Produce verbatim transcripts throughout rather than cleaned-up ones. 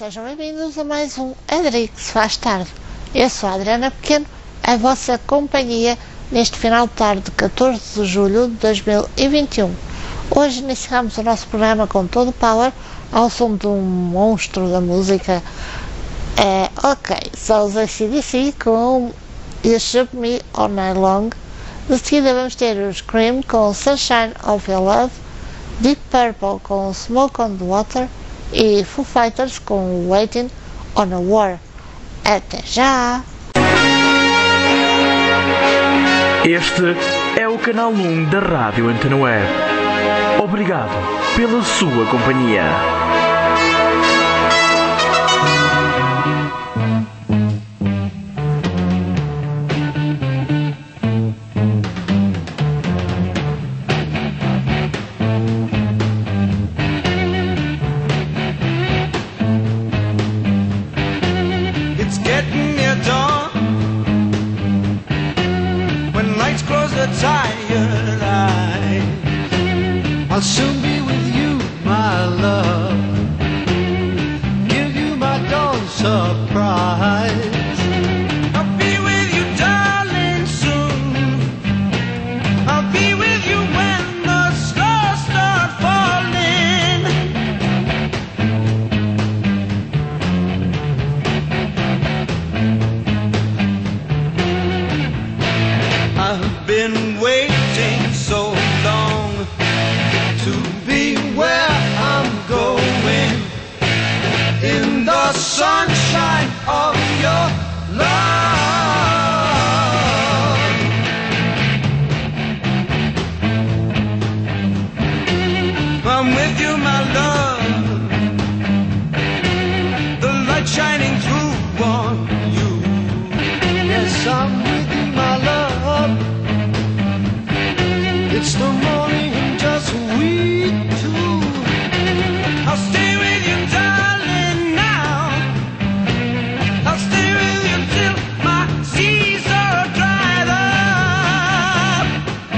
sejam bem-vindos a mais um Edric se faz tarde. Eu sou a Adriana Pequeno, a vossa companhia neste final de tarde de catorze de julho de dois mil e vinte e um. Hoje iniciamos o nosso programa com todo o power, ao som de um monstro da música. É, ok, são os A C D C com You Shook Me All Night Long. De seguida vamos ter os Cream com Sunshine of Your Love, Deep Purple com Smoke on the Water e Foo Fighters com Waiting on a War. Até já! Este é o canal um da Rádio Antena Web. Obrigado pela sua companhia. Tired eyes, I'll soon be with you, my love. Give you my dawn surprise. I'll be with you, darling, soon. I'll be with you when the stars start falling. I've been waiting so long to be where I'm going, in the sunshine of your love. I'm with you, my love, the light shining through on you. Yes, I'm with you, my love. It's the morning and just we two. I'll stay with you, darling, now. I'll stay with you till my seas are dried up.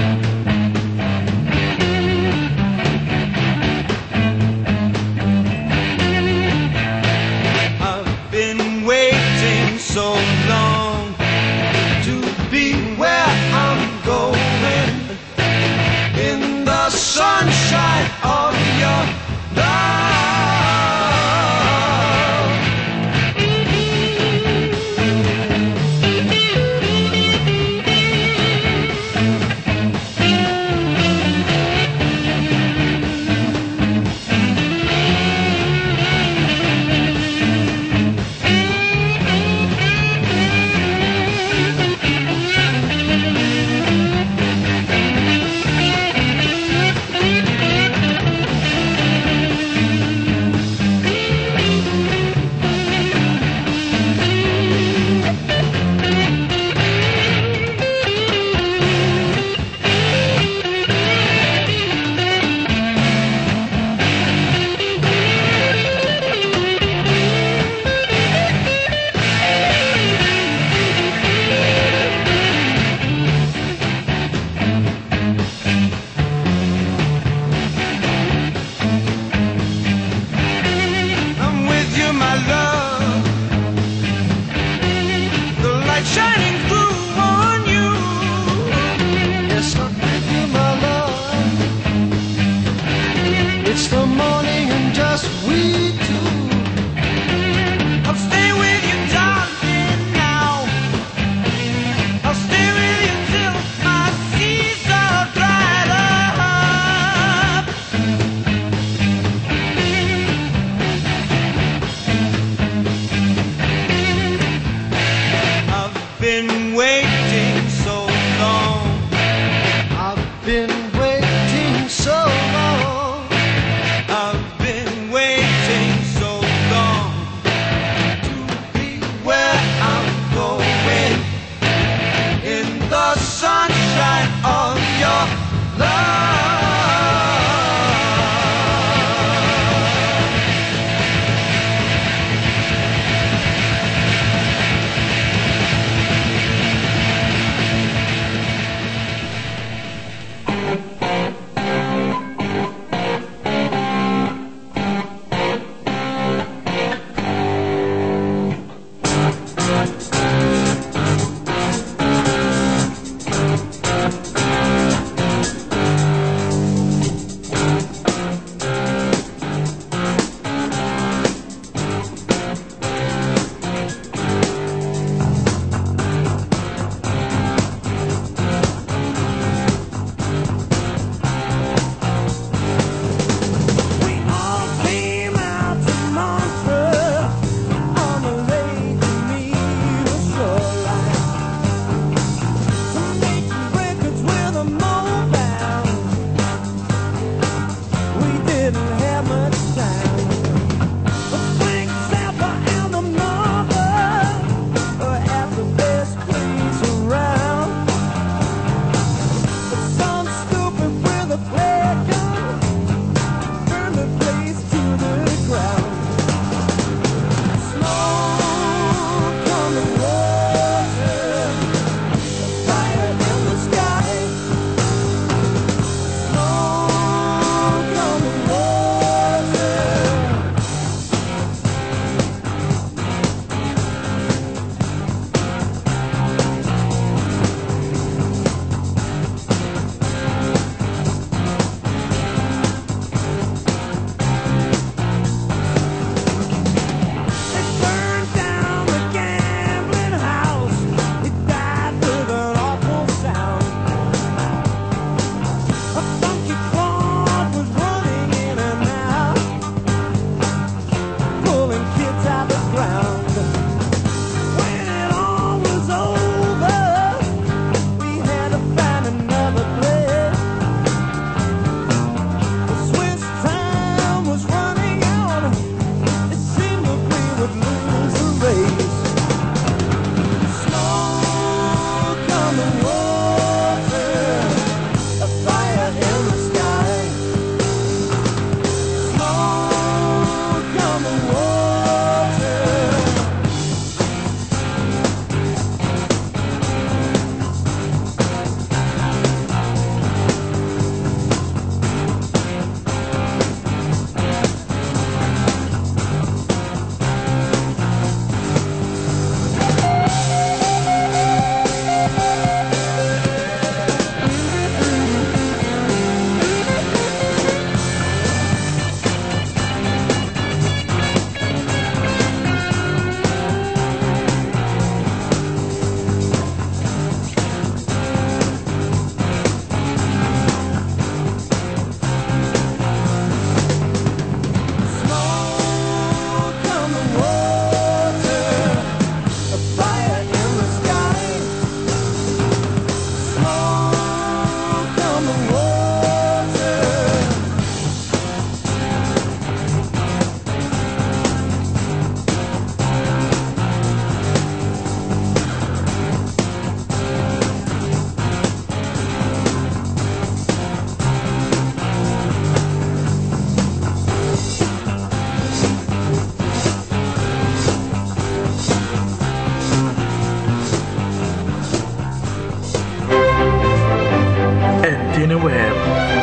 I've been waiting so long to be where I'm going, in the sunshine of your love.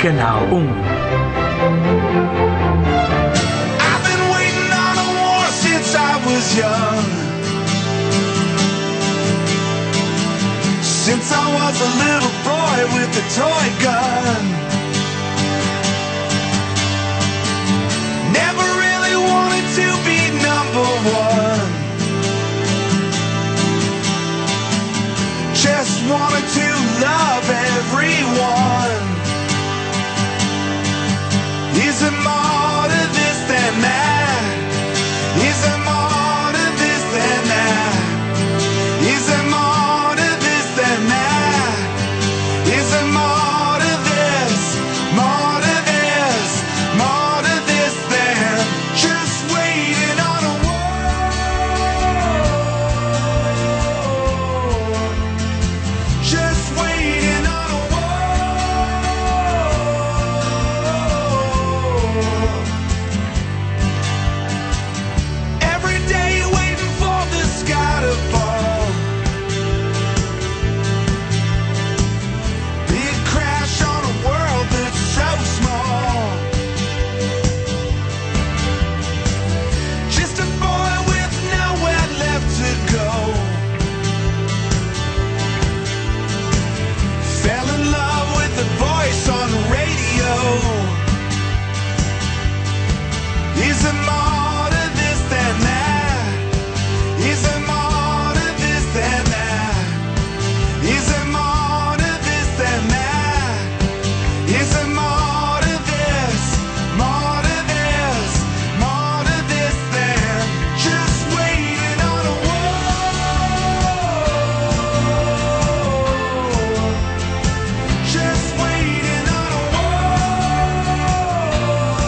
Canal um. I've been waiting on a war since I was young. Since I was a little boy with a toy gun. Never really wanted to be number one. Just wanted to love everyone. Is there more to this than that? Is there more to this than that? Is there more to this than that? Is there more to this? More to this? More to this than just waiting on a war? Just waiting on a war. Every day waiting for the sky to fall. Big crash on a world that's so small. Just a boy with nowhere left to go. Fell in love with the voice on the radio. Is there more to this than that? Is there more to this than that? Is there more to this than that? Is there more to this? More to this? More to this than just waiting on a war? Just waiting on a war.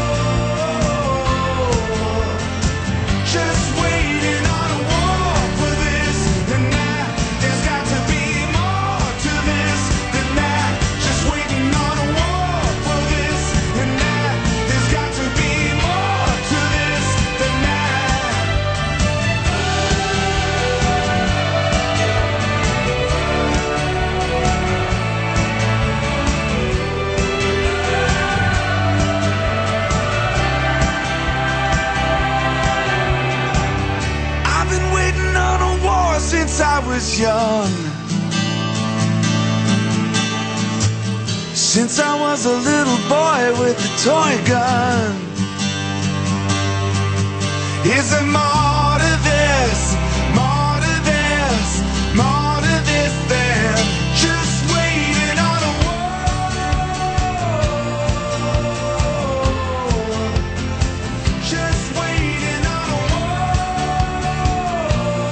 Just waiting on a war for this and that. There's got to be more to this than that. Just waiting on a war for this and that. There's got to be more to this than that. I've been waiting on a war since I was young. Since I was a little boy with a toy gun. Is there more to this? More to this? More to this than just waiting on a war? Just waiting on a war.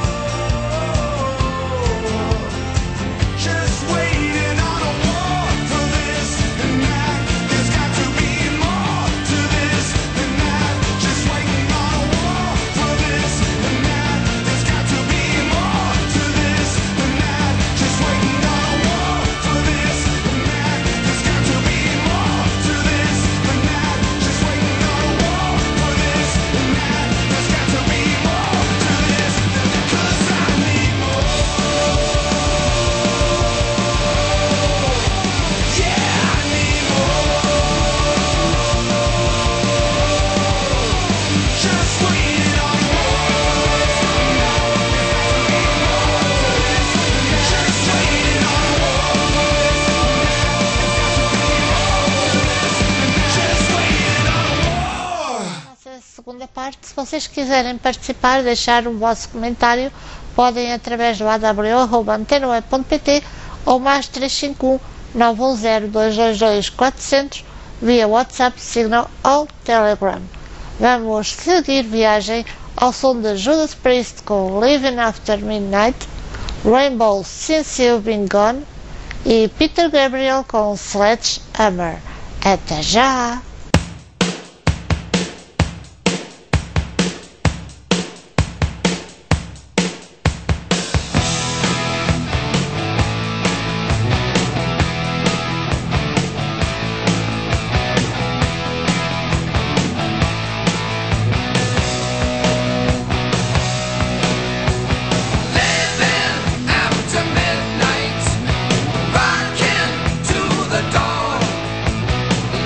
Just waiting on a war for this and that. There's got to be more to this than that. Just waiting on a war for this and that. There's got to be more to this than that. Just waiting on a war for this and that. There's got to be more to this than that. Just waiting on a war for this and that. There's got to be more to this than that. 'Cause I need more. Yeah, I need more. Just waiting on a war. Just waiting on a war. Just waiting on a war. Essa segunda parte, se vocês quiserem participar, deixar o vosso comentário, podem através do a w arroba antena web ponto p t ou mais três cinco um nove um zero dois dois dois quatro zero zero via WhatsApp, Signal ou Telegram. Vamos seguir viagem ao som de Judas Priest com Living After Midnight, Rainbow Since You've Been Gone e Peter Gabriel com Sledgehammer. Até já! Living after midnight, rocking to the dawn.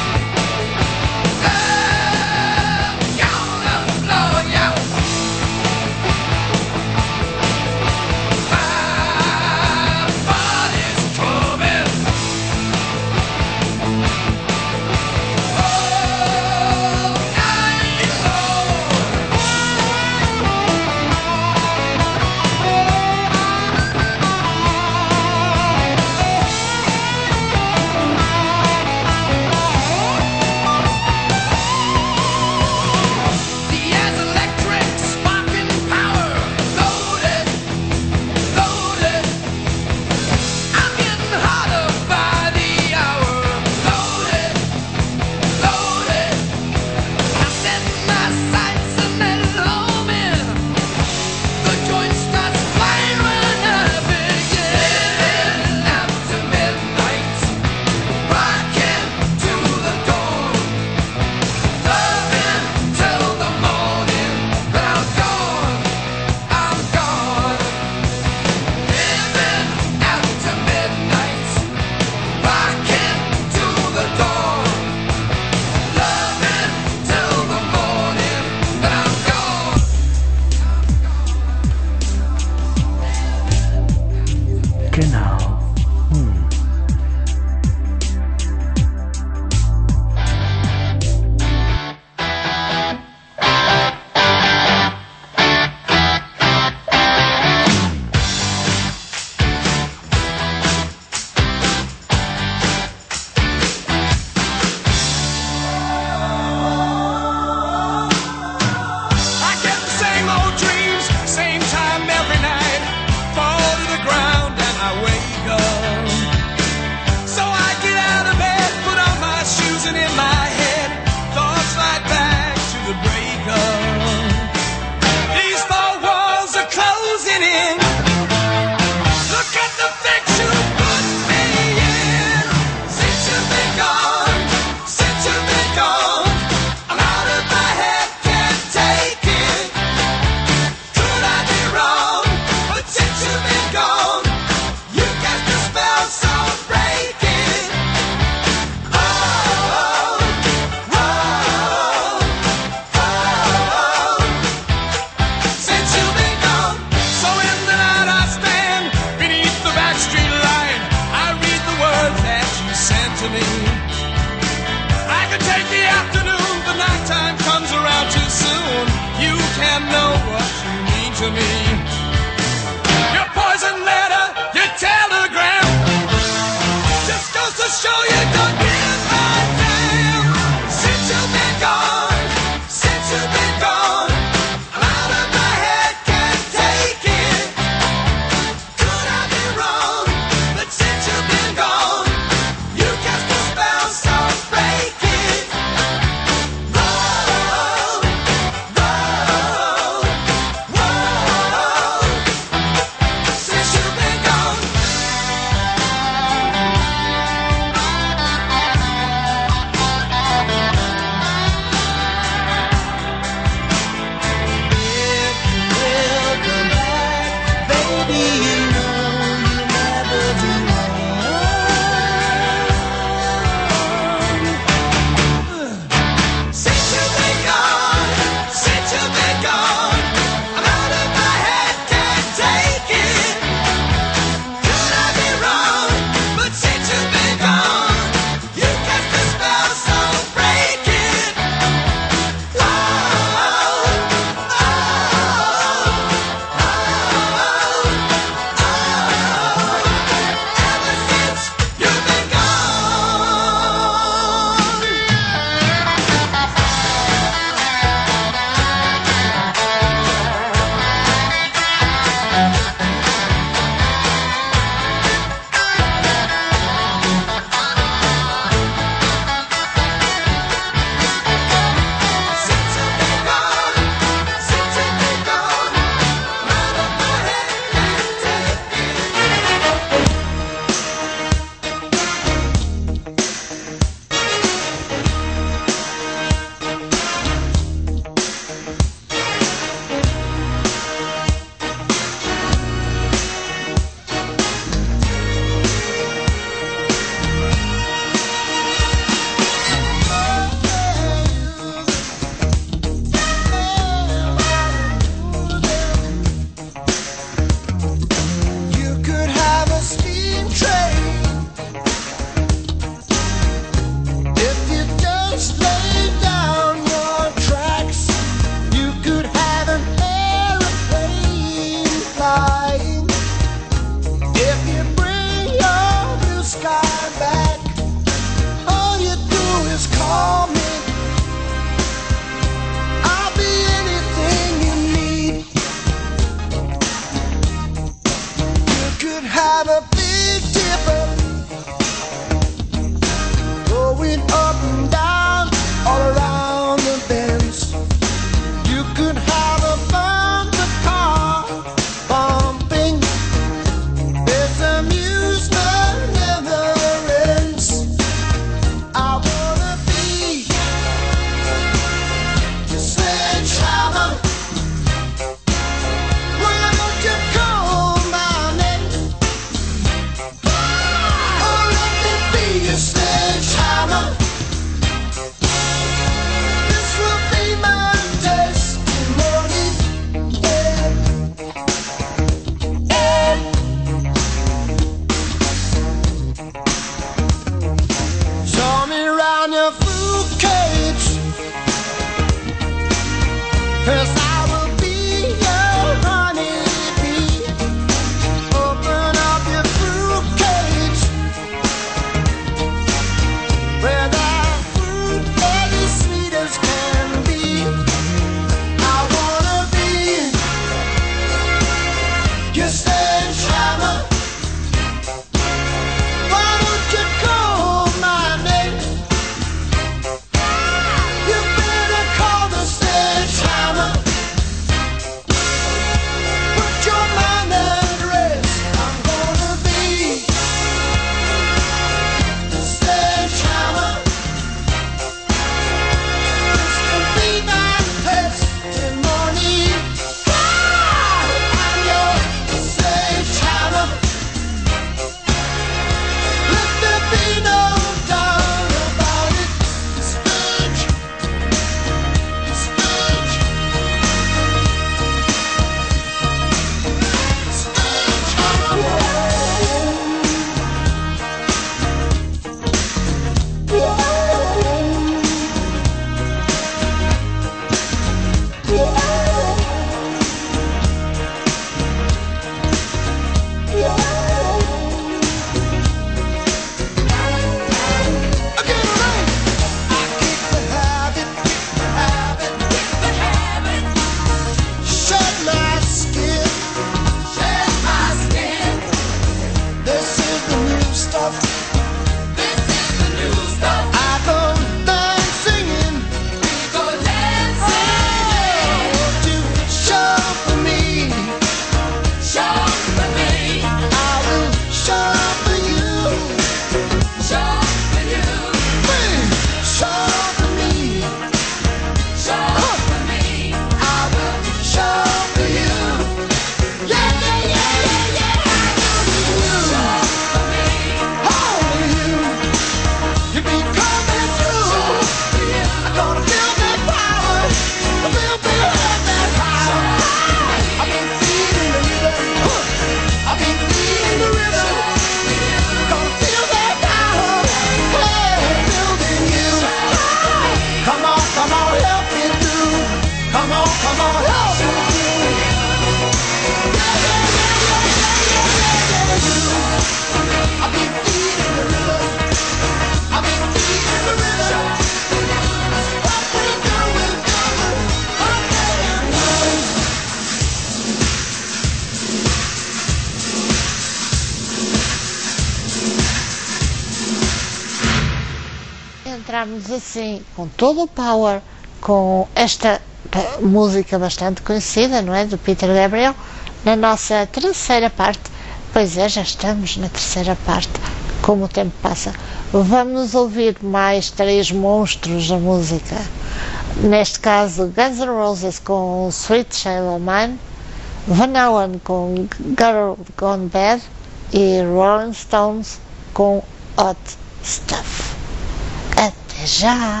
entramos assim com todo o power com esta música bastante conhecida, não é? Do Peter Gabriel, na nossa terceira parte. Pois é, já estamos na terceira parte, como o tempo passa. Vamos ouvir mais três monstros da música. Neste caso, Guns N' Roses com Sweet Child O' Mine, Van Halen com Girl Gone Bad e Rolling Stones com Hot Stuff. Até já!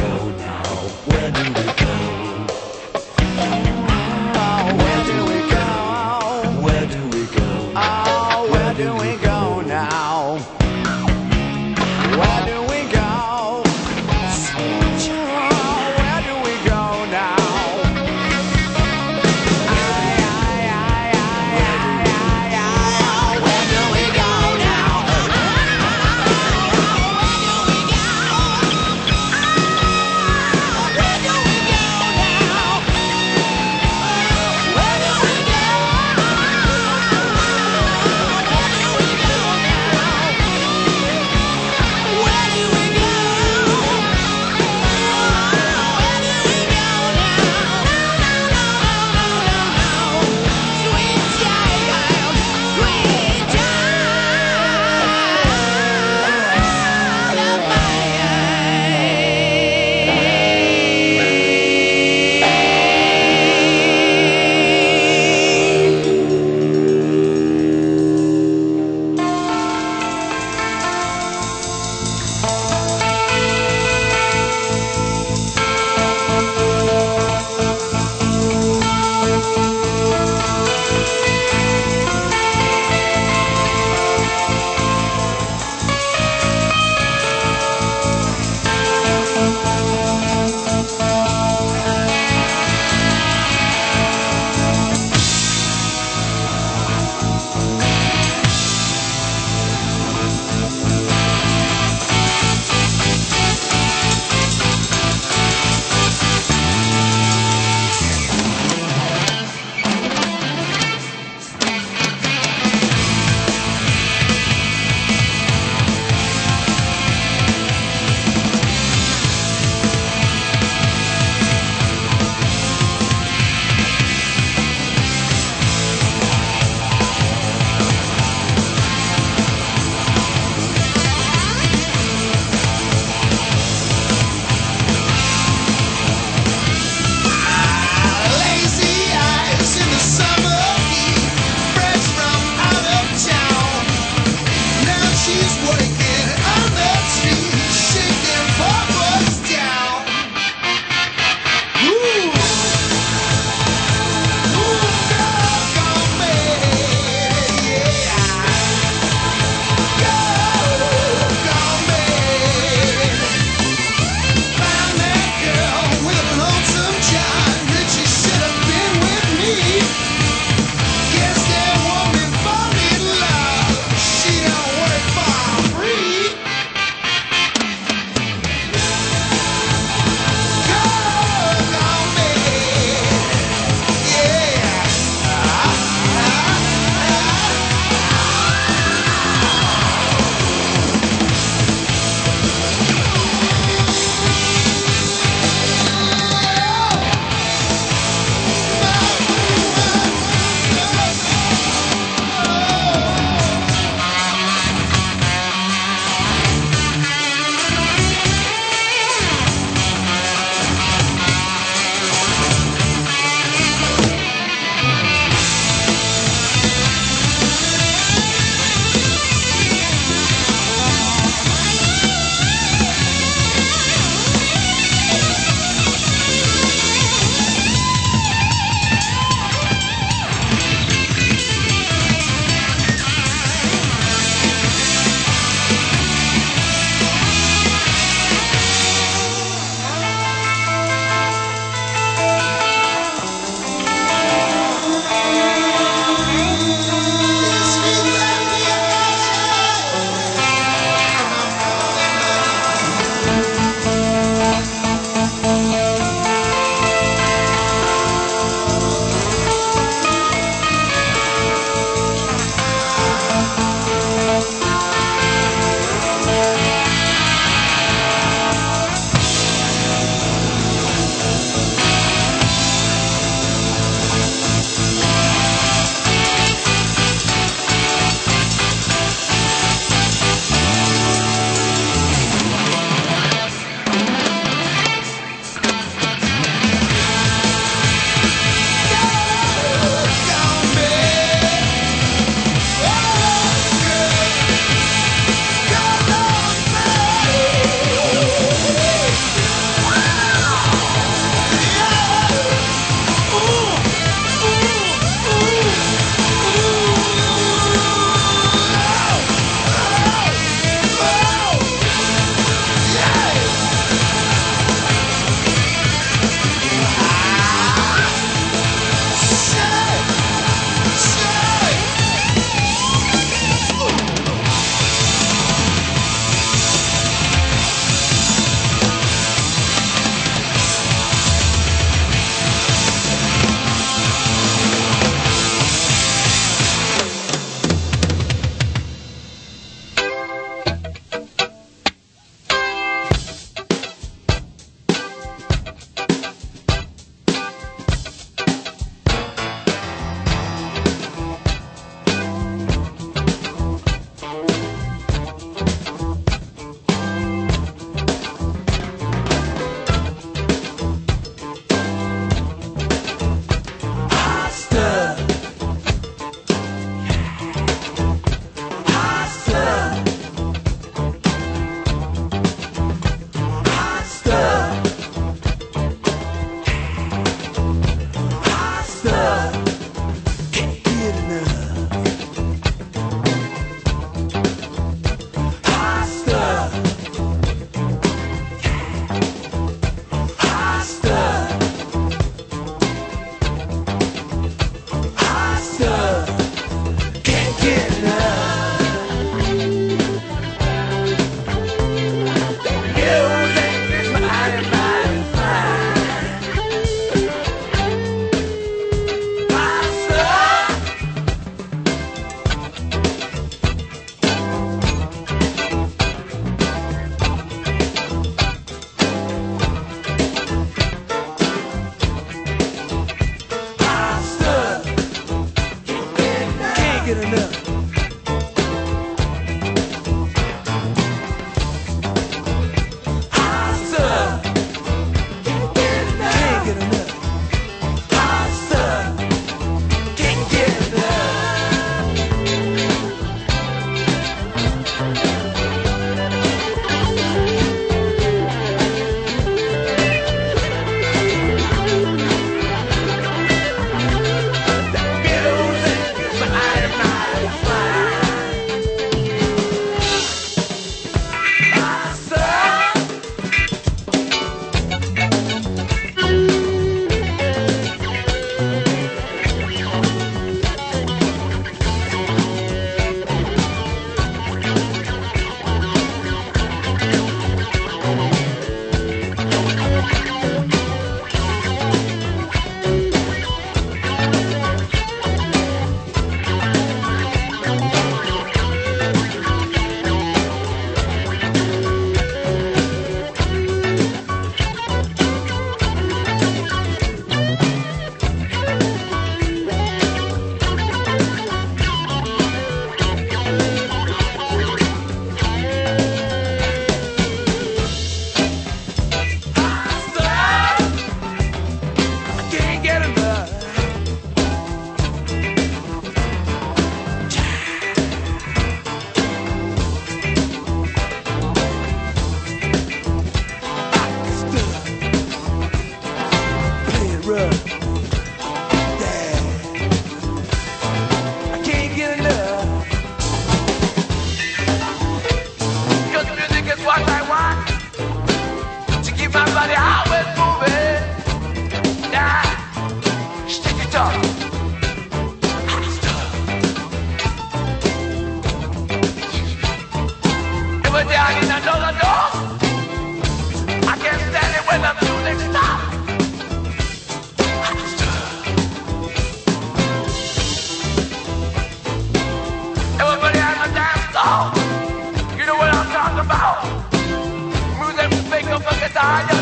go now? Where do we go? Oh, where do we go? Where do we go? Oh, where do we go now? Where do we go? Oh, where do we go now? Ay, ay, ay, ay, ay, ay, ay. Where do we go now? Where do we go?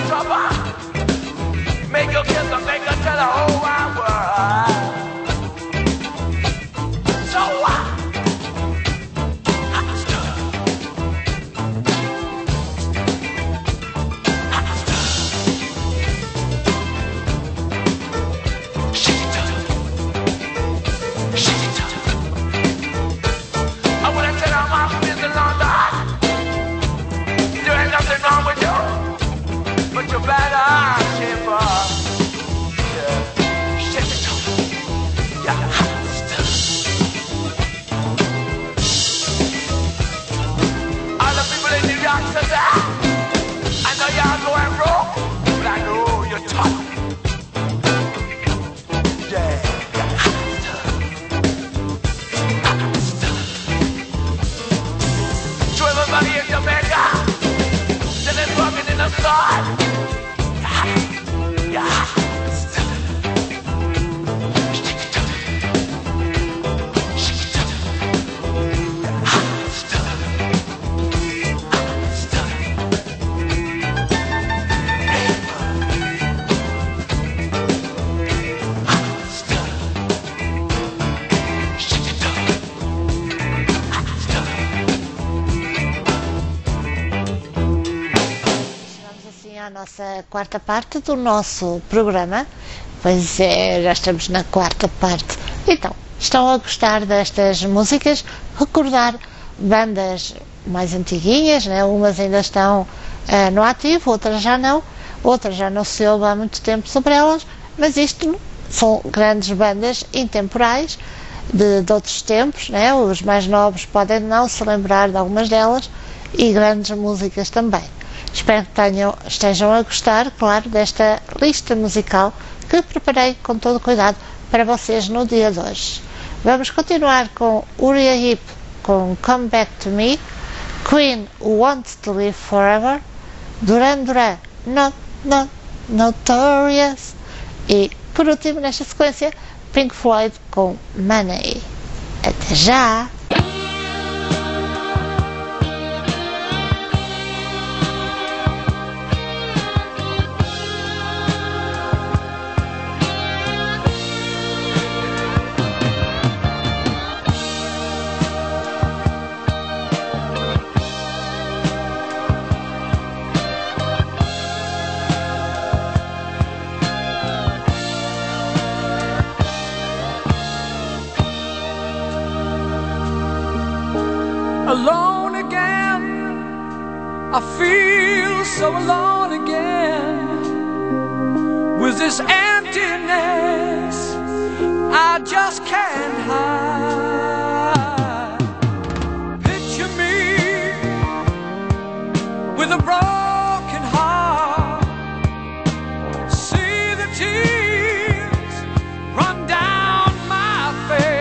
trouble. Make your kiss a make her tell the whole wide world. So what? Hot stuff. Hot stuff. Shake it up. Shake it up. I wanna tell all my friends in London, there ain't nothing wrong with you, but you better shape up. Yeah, shake it up. Yeah, hot stuff. All the people in New York City, I know y'all going broke, but I know you're tough. Yeah, yeah, hot stuff. Hot stuff. To everybody in Jamaica, still is working in the sun. Yeah, yeah, stuff. Shake it up. Shake it up. Yeah, hot stuff. Hot stuff. Hey, hot stuff. Shake it up. Hot stuff. Chegamos assim à nossa quarta parte do nosso programa. Pois é, já estamos na quarta parte. Então, estão a gostar destas músicas? Recordar bandas mais antiguinhas, né? Umas ainda estão eh, no ativo, outras já não. Outras já não se ouve há muito tempo sobre elas. Mas isto são grandes bandas intemporais de, de outros tempos, né? Os mais novos podem não se lembrar de algumas delas e grandes músicas também. Espero que tenham, estejam a gostar, claro, desta lista musical que preparei com todo cuidado para vocês no dia de hoje. Vamos continuar com Uriah Heep com Come Back to Me, Queen Wants to Live Forever, Duran Duran Not, Not Notorious e, por último, nesta sequência, Pink Floyd com Money. Até já! Alone again, I feel so alone again. With this emptiness, I just can't hide. Picture me with a broken heart. See the tears run down my face.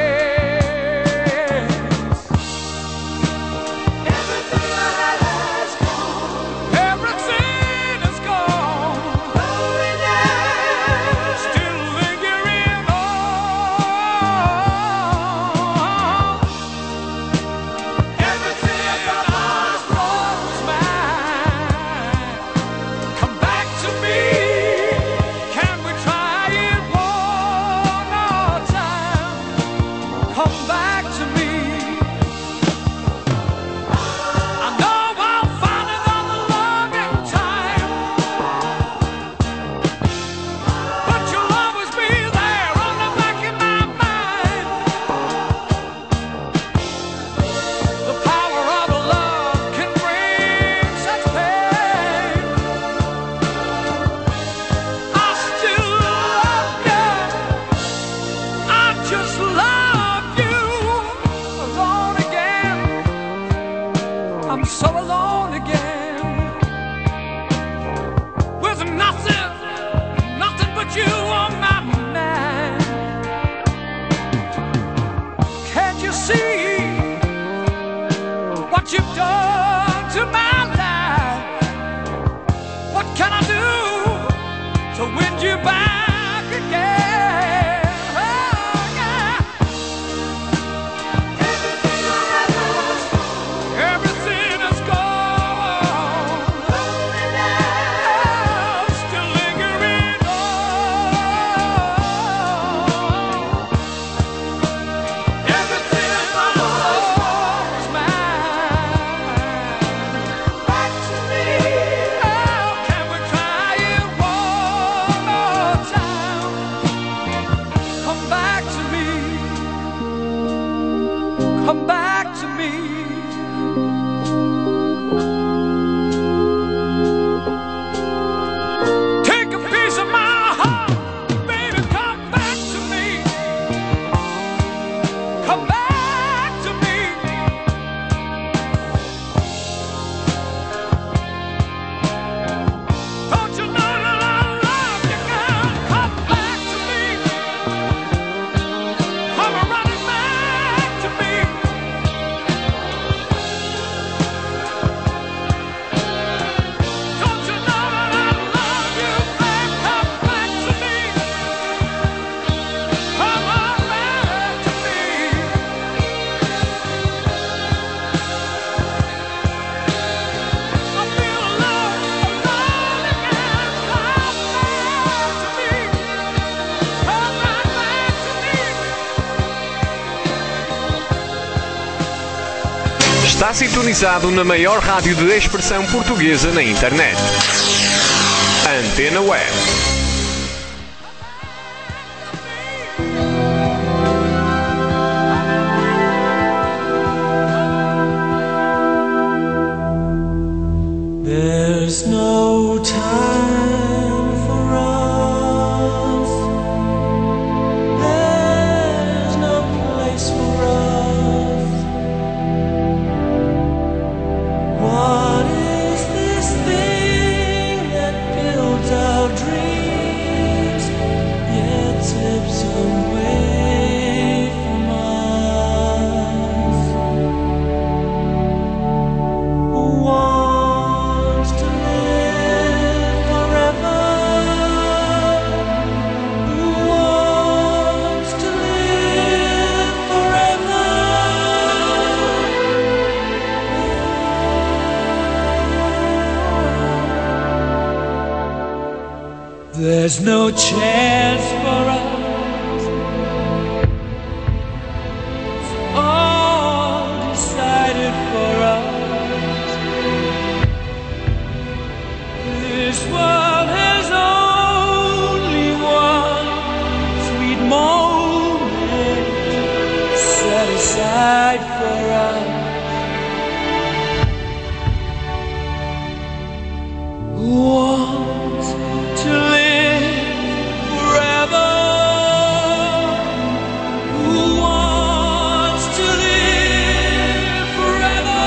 Está sintonizado na maior rádio de expressão portuguesa na internet. Antena Web. There's no time for us. There's no place for us. What is this thing that builds our dreams, yet tips away from us? Who wants to live forever? Who wants to live forever? There's no chance for us. It's all decided for us. This world has only one sweet moment set aside for us. Who wants to live forever? Who wants to live forever?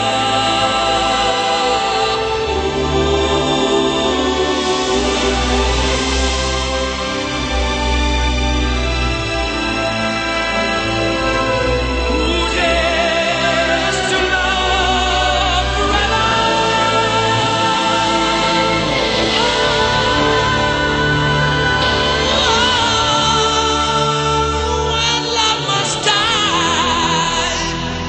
Who dares to love forever? When love must die.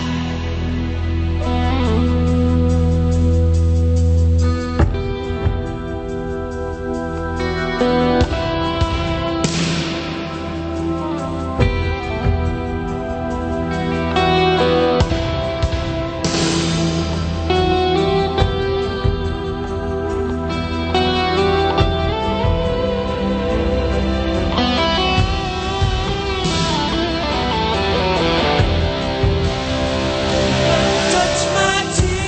Touch my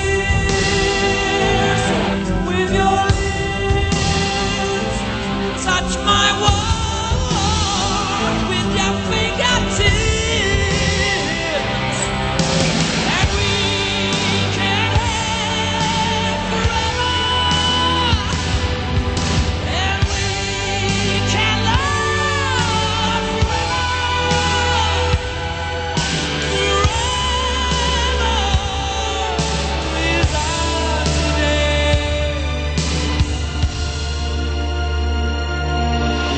tears with your lips. Touch my world with your fingertips. And we can have forever. And we can love forever. Forever without today.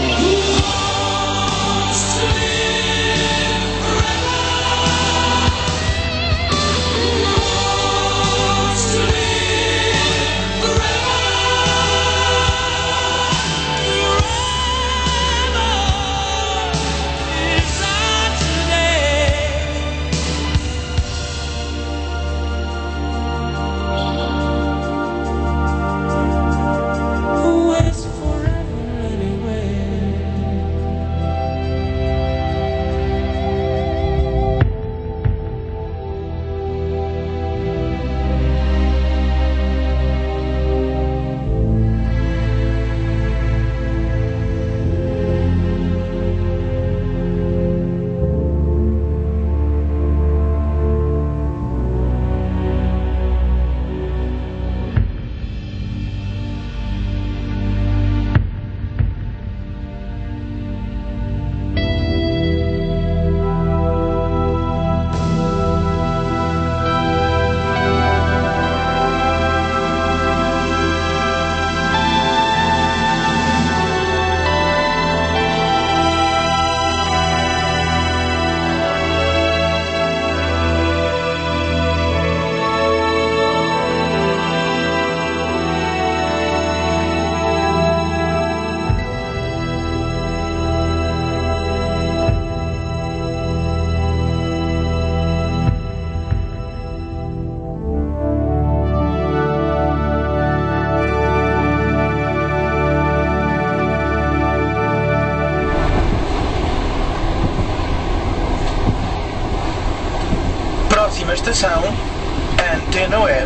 Estação Antena Web.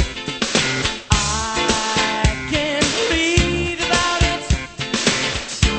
I can read about it.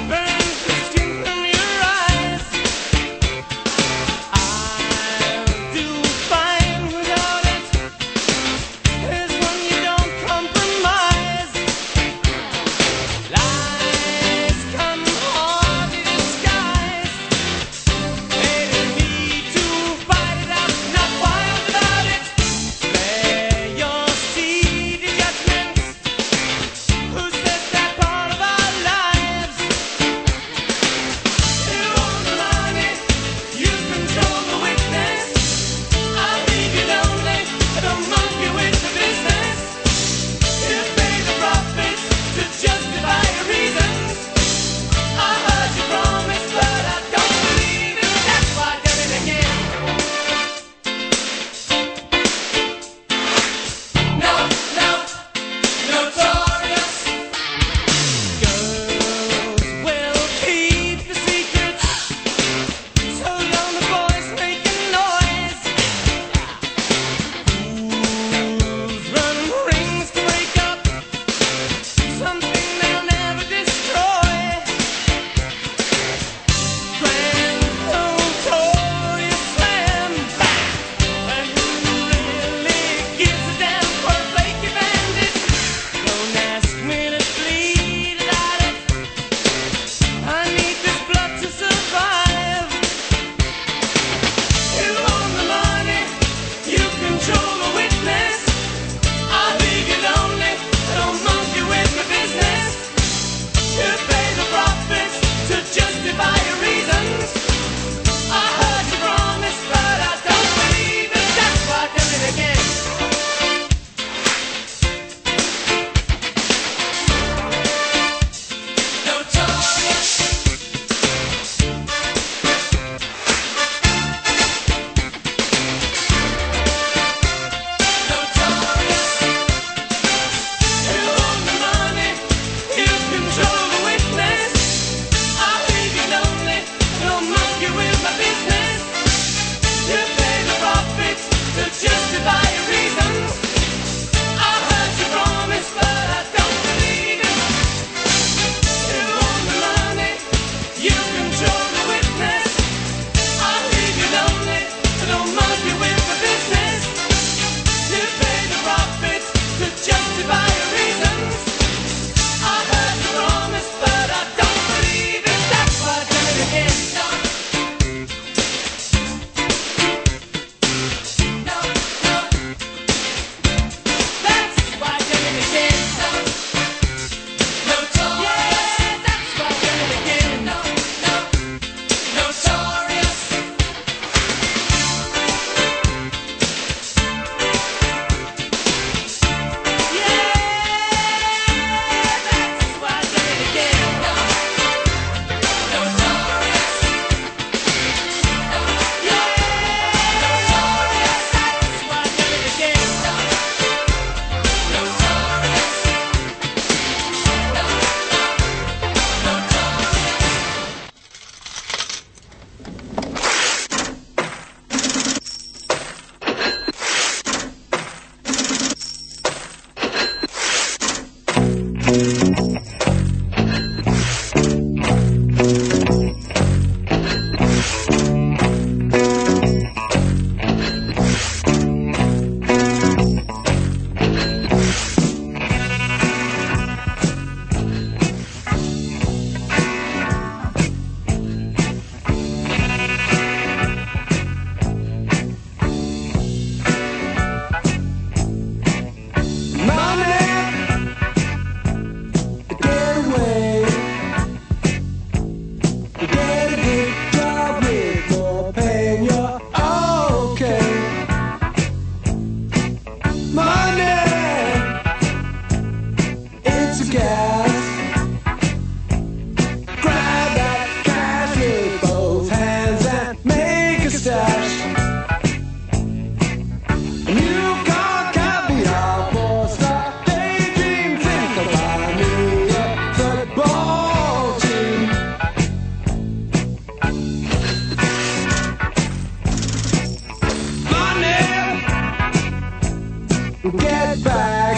get back.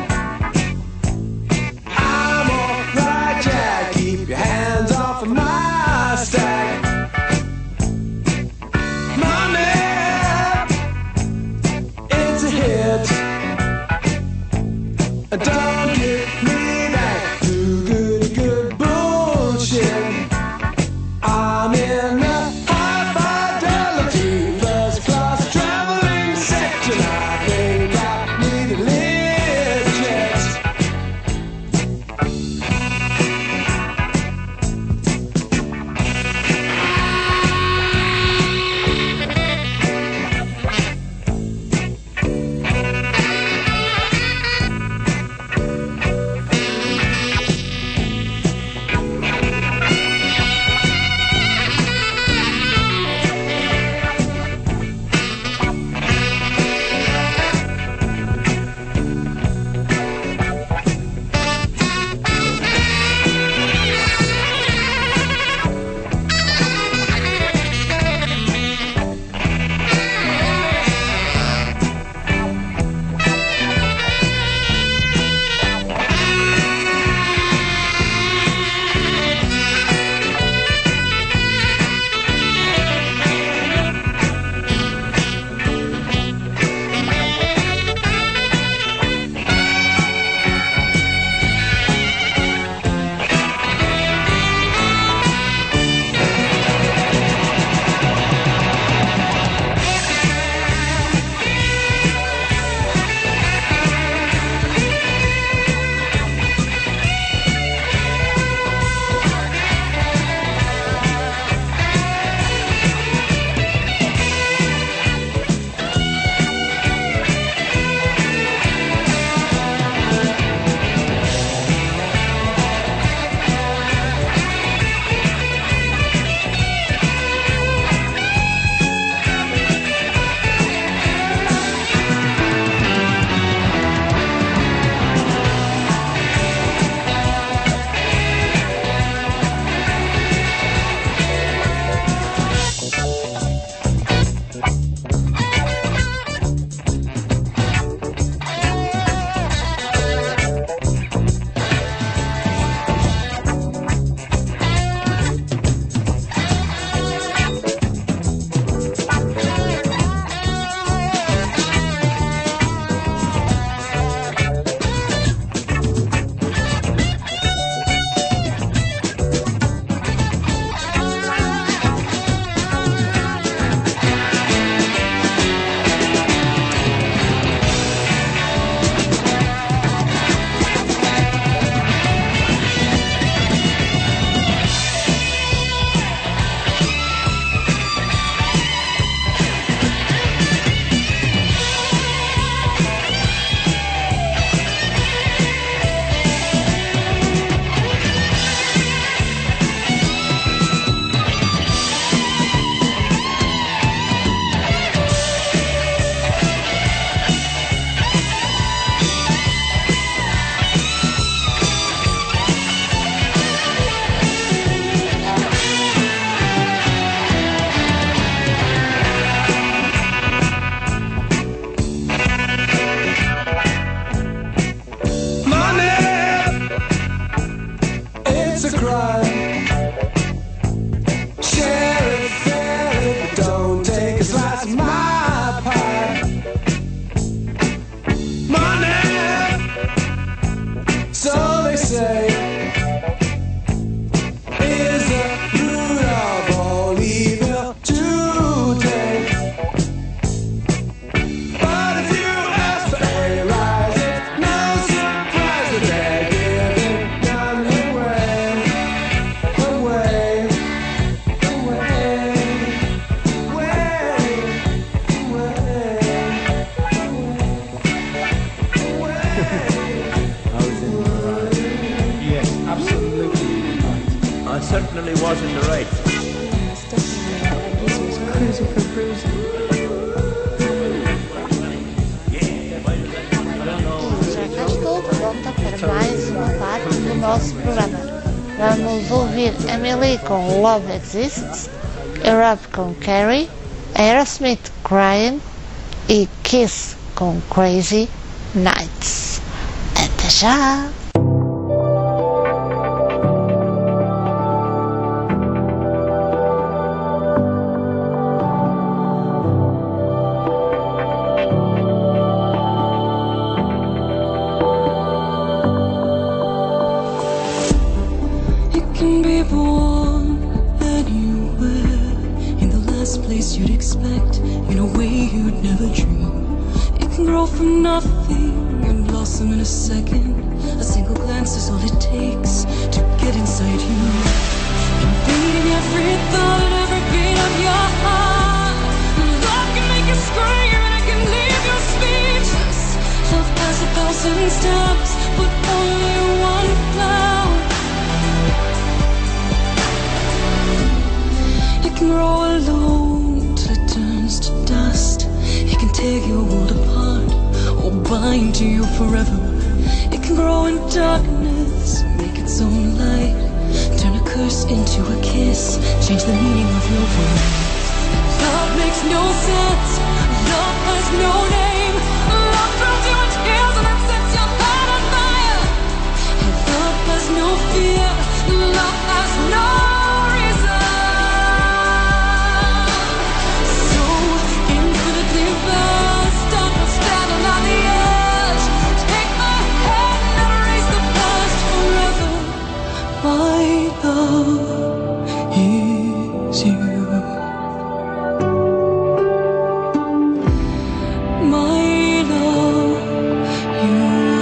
I'm alright, Jack. Keep your hands off of my stack. Mommy, it's a hit. Don't give me that too good, good bullshit. I'm in a high fidelity first class traveling section. I think I need a lift jet. certainly was in the right. Cruising for bruising. Já cá estou de volta para mais uma parte do nosso programa. Vamos ouvir Emily com Love Exists, Europe com Carrie, Aerosmith Crying e Kiss com Crazy, Nights. Até já! It can be born anywhere, in the last place you'd expect, in a way you'd never dream. It can grow from nothing and blossom in a second. A single glance is all it takes to get inside you, invading every thought and every beat of your heart. Love can make you scream and it can leave you speechless. Love has a thousand steps, but only one flower. It can grow alone till it turns to dust. It can tear your world apart or bind to you forever. It can grow in darkness, make its own light, turn a curse into a kiss, change the meaning of your words. Love makes no sense, love has no name. Love throws you in tears and then sets your heart on fire. Love has no fear, love has no reason. So infinitely vast, I'm standing on the edge. Take my hand and erase the past forever. My love is you. My love, you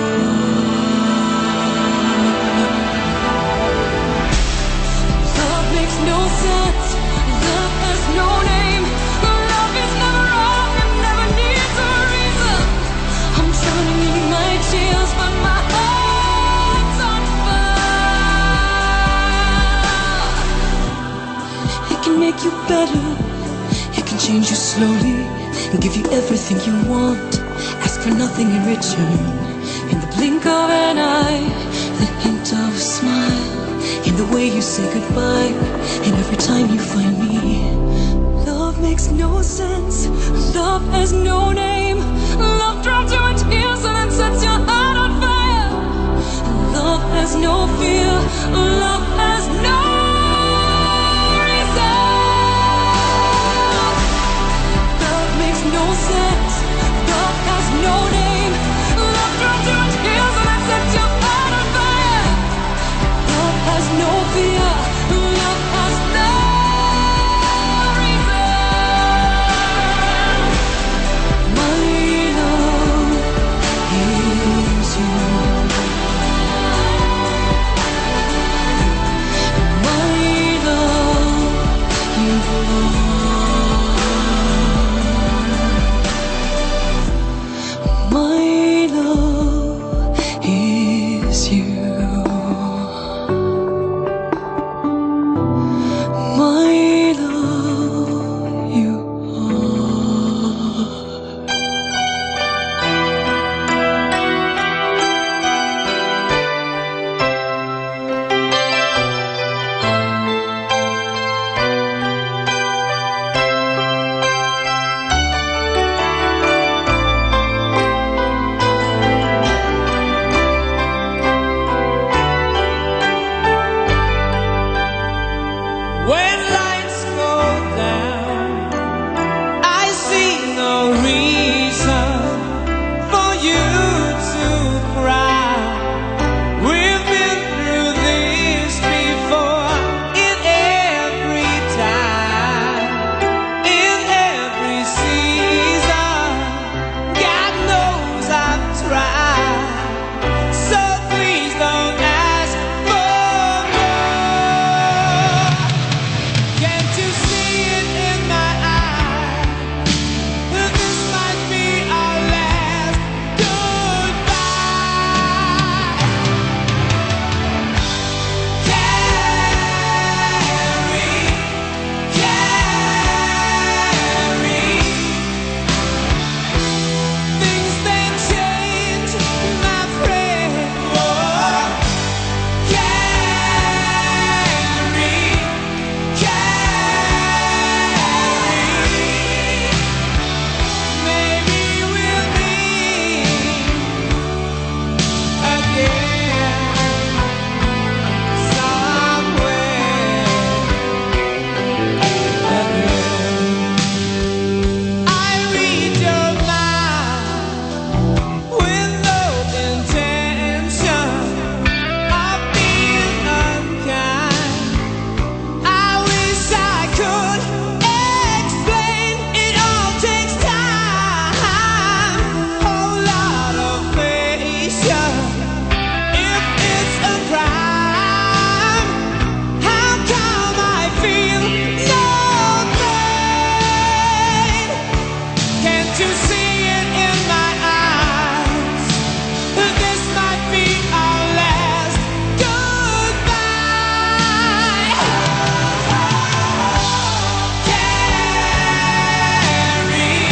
are. Love makes no sense, love has no name. Love is never wrong and never needs a reason. I'm drowning in my tears, but my heart's on fire. It can make you better, it can change you slowly and give you everything you want. Ask for nothing in return. In the blink of an eye, the hint of a smile, in the way you say goodbye, and every time you find me. Love makes no sense, love has no name. Love drops you in tears and then sets your heart on fire. Love has no fear, love has no reason. Love makes no sense, love has no name. Love drops you in tears and then sets your heart on fire. Love has no fear, love has no reason. My love is you. My love, you are. My love is you. My love, you are. When lights go down, I see no reason for you to cry. We've been through this before, in every time, in every season. God knows I've tried, so please don't ask for more. Can't you see it in my eyes? This might you see it in my eyes? This might be our last goodbye. Carrie,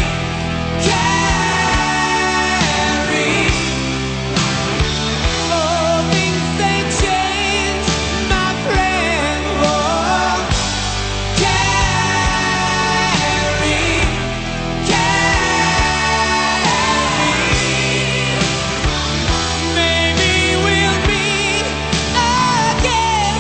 Carrie, oh, things they change, my friend. Oh, Carrie, Carrie, maybe we'll meet again.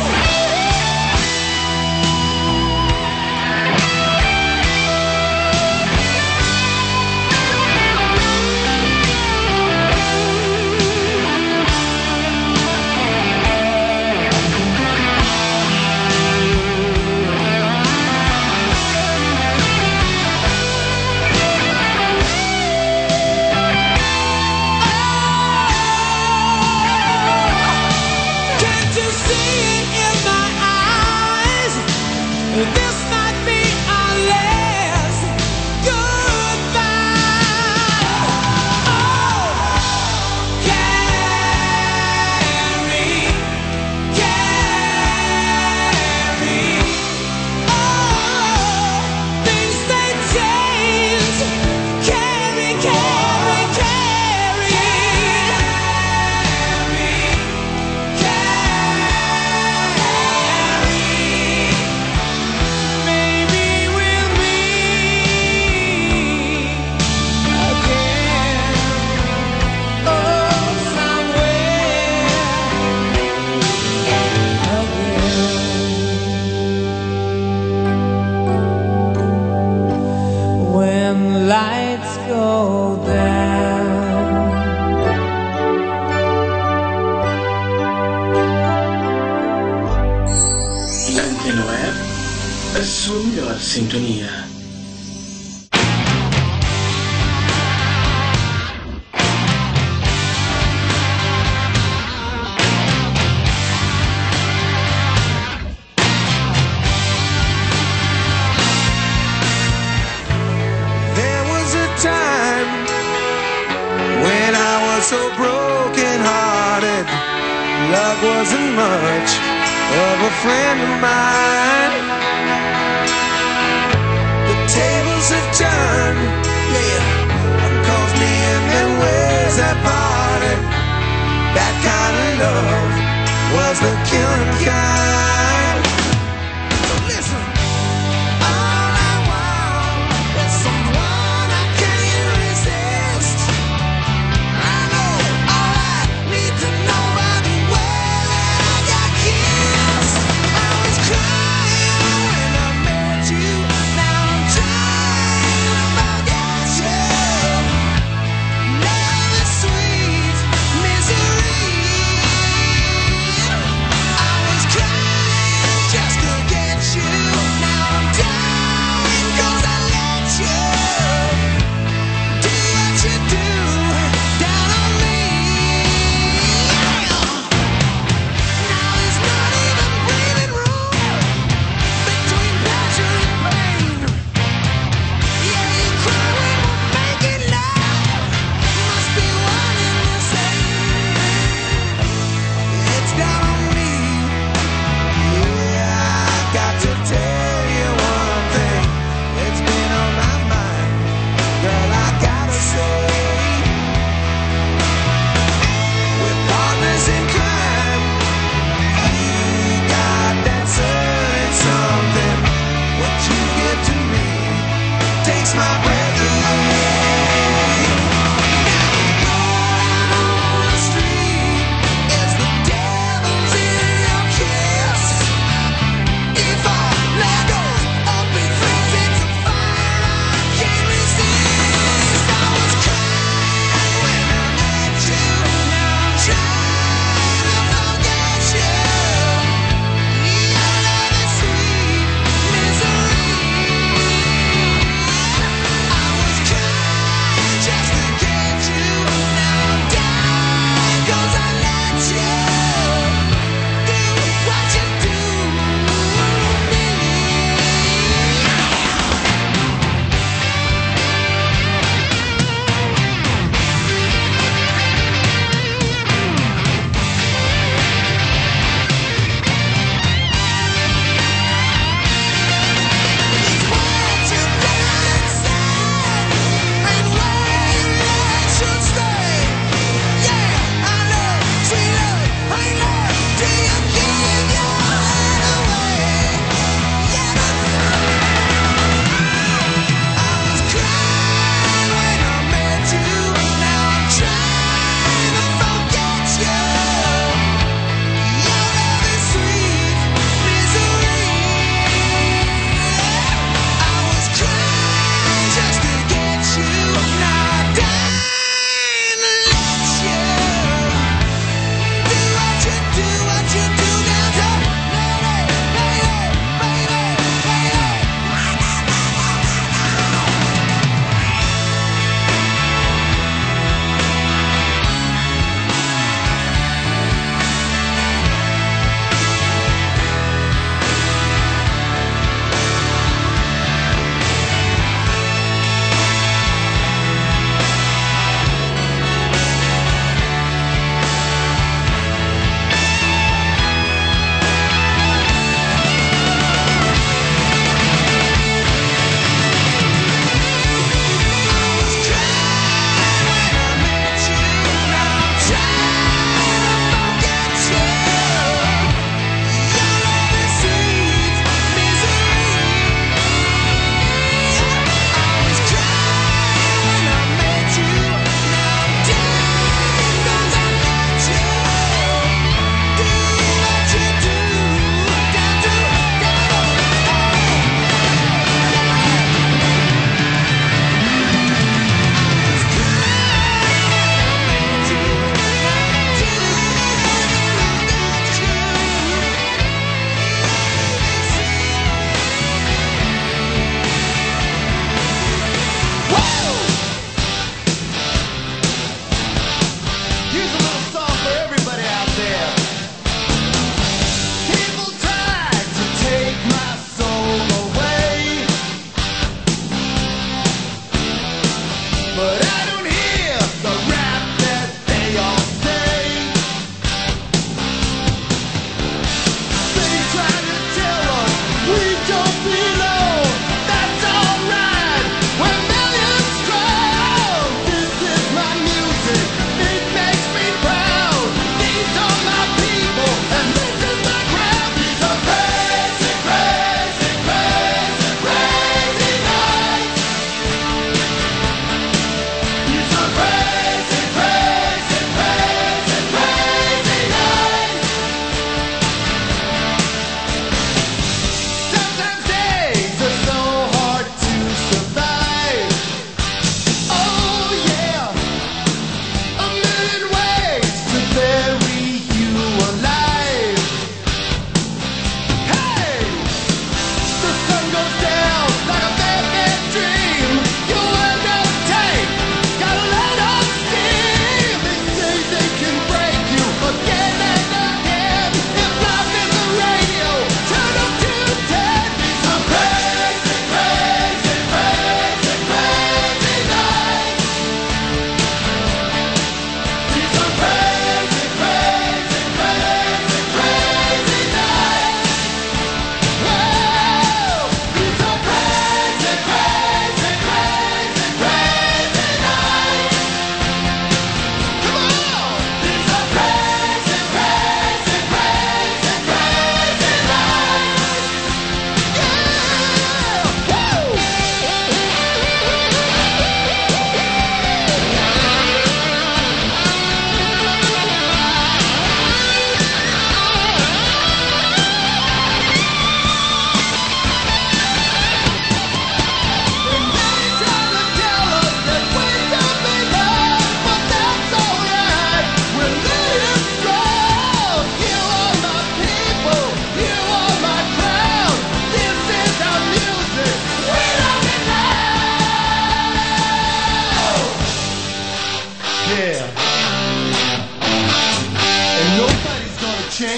Can't you see it in my eyes? This might be our last goodbye. Oh, Carrie, Carrie, oh, things they change. Carrie, Carrie, Carrie, Carrie, maybe we'll meet again. Oh, somewhere again. When lights go down, Antena Web, a sua melhor sintonia. there was a time when I was so broken hearted. Love wasn't much of a friend of mine. The tables have turned, yeah. One calls me and then ways have parted. That kind of love was the killing kind. So listen, all I want is someone I can't resist. I know all I need to know by the way that I got kissed. I was crying when I met you. Now I'm trying to forget you.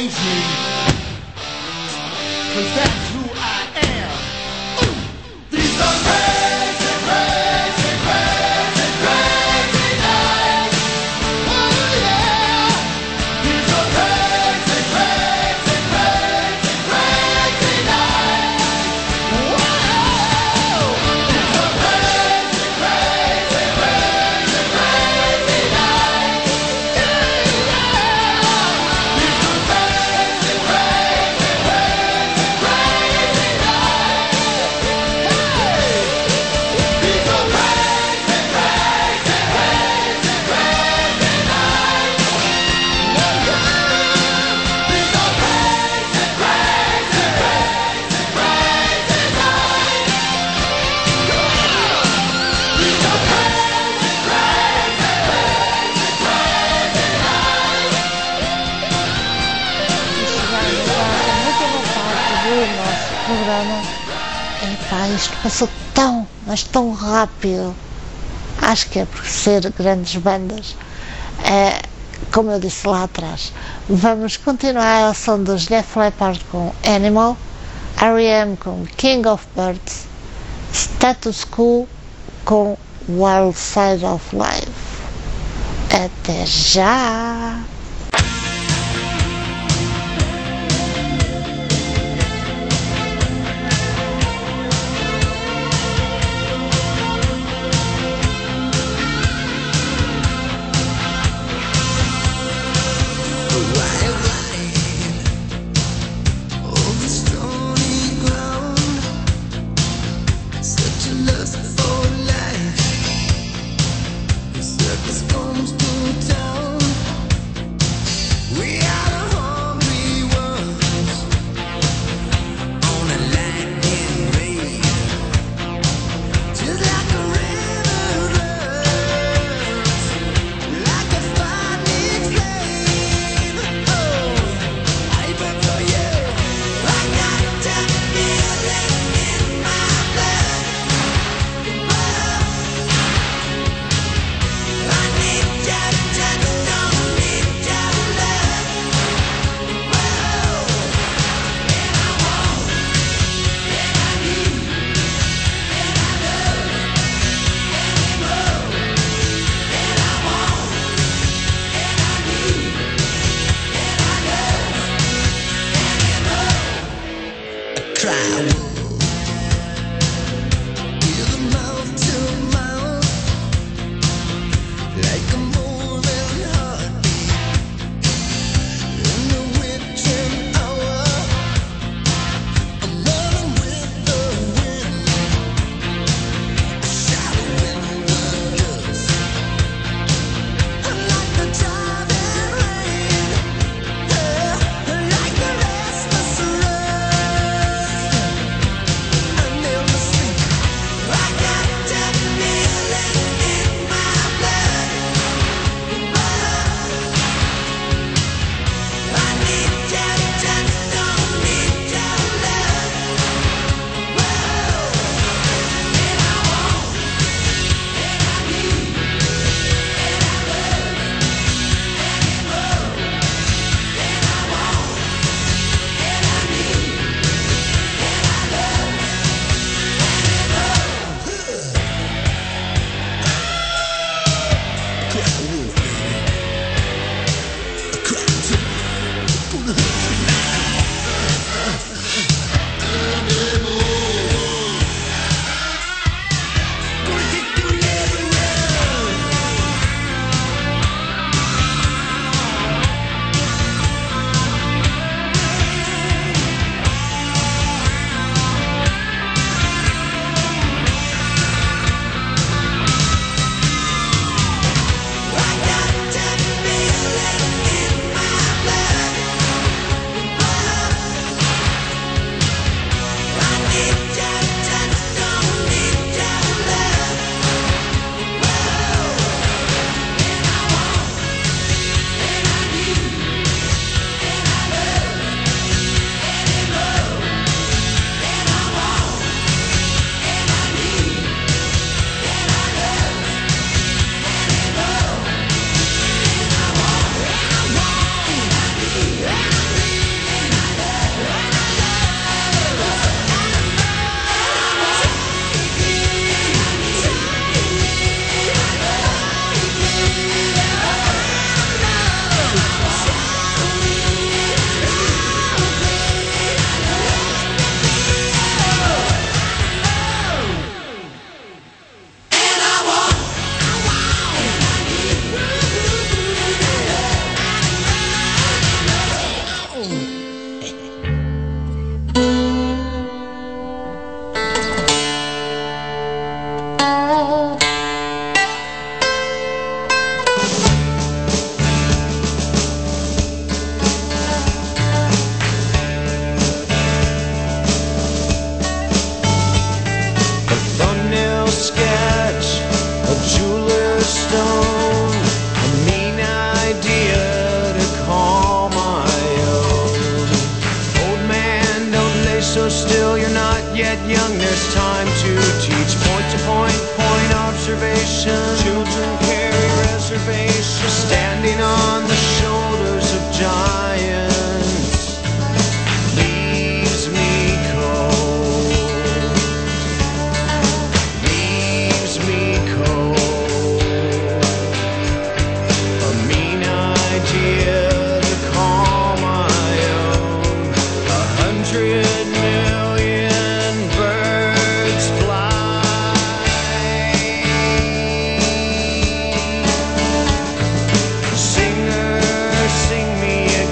change me, 'cause that's who I am. These are crazy, crazy, crazy, crazy nights. Oh yeah. These are crazy, crazy, crazy, crazy nights. Whoa. These are crazy, crazy, crazy, crazy nights. Yeah, yeah. These are crazy, crazy, crazy, crazy nights. Hey. These are crazy, crazy, crazy, crazy nights. Yeah, yeah. These are crazy, crazy, crazy, crazy nights. These are crazy, crazy, crazy, crazy nights. E chegamos à última parte do nosso programa. Epá, isto passou tão, mas tão rápido. Acho que é por ser grandes bandas. É, como eu disse lá atrás, vamos continuar ao som dos Def Leppard com Animal, R E M com King of Birds, Status Quo com Wild Side of Life. Até já! Circus comes to town. stone. A mean idea to call my own. Old man, don't lay so still, you're not yet young, there's time to teach. Point to point, point observation. Children carry reservation. Standing on the shoulders of giants leaves me cold. Leaves me cold. A mean idea to call my own. A hundred million birds fly. Singer, sing me a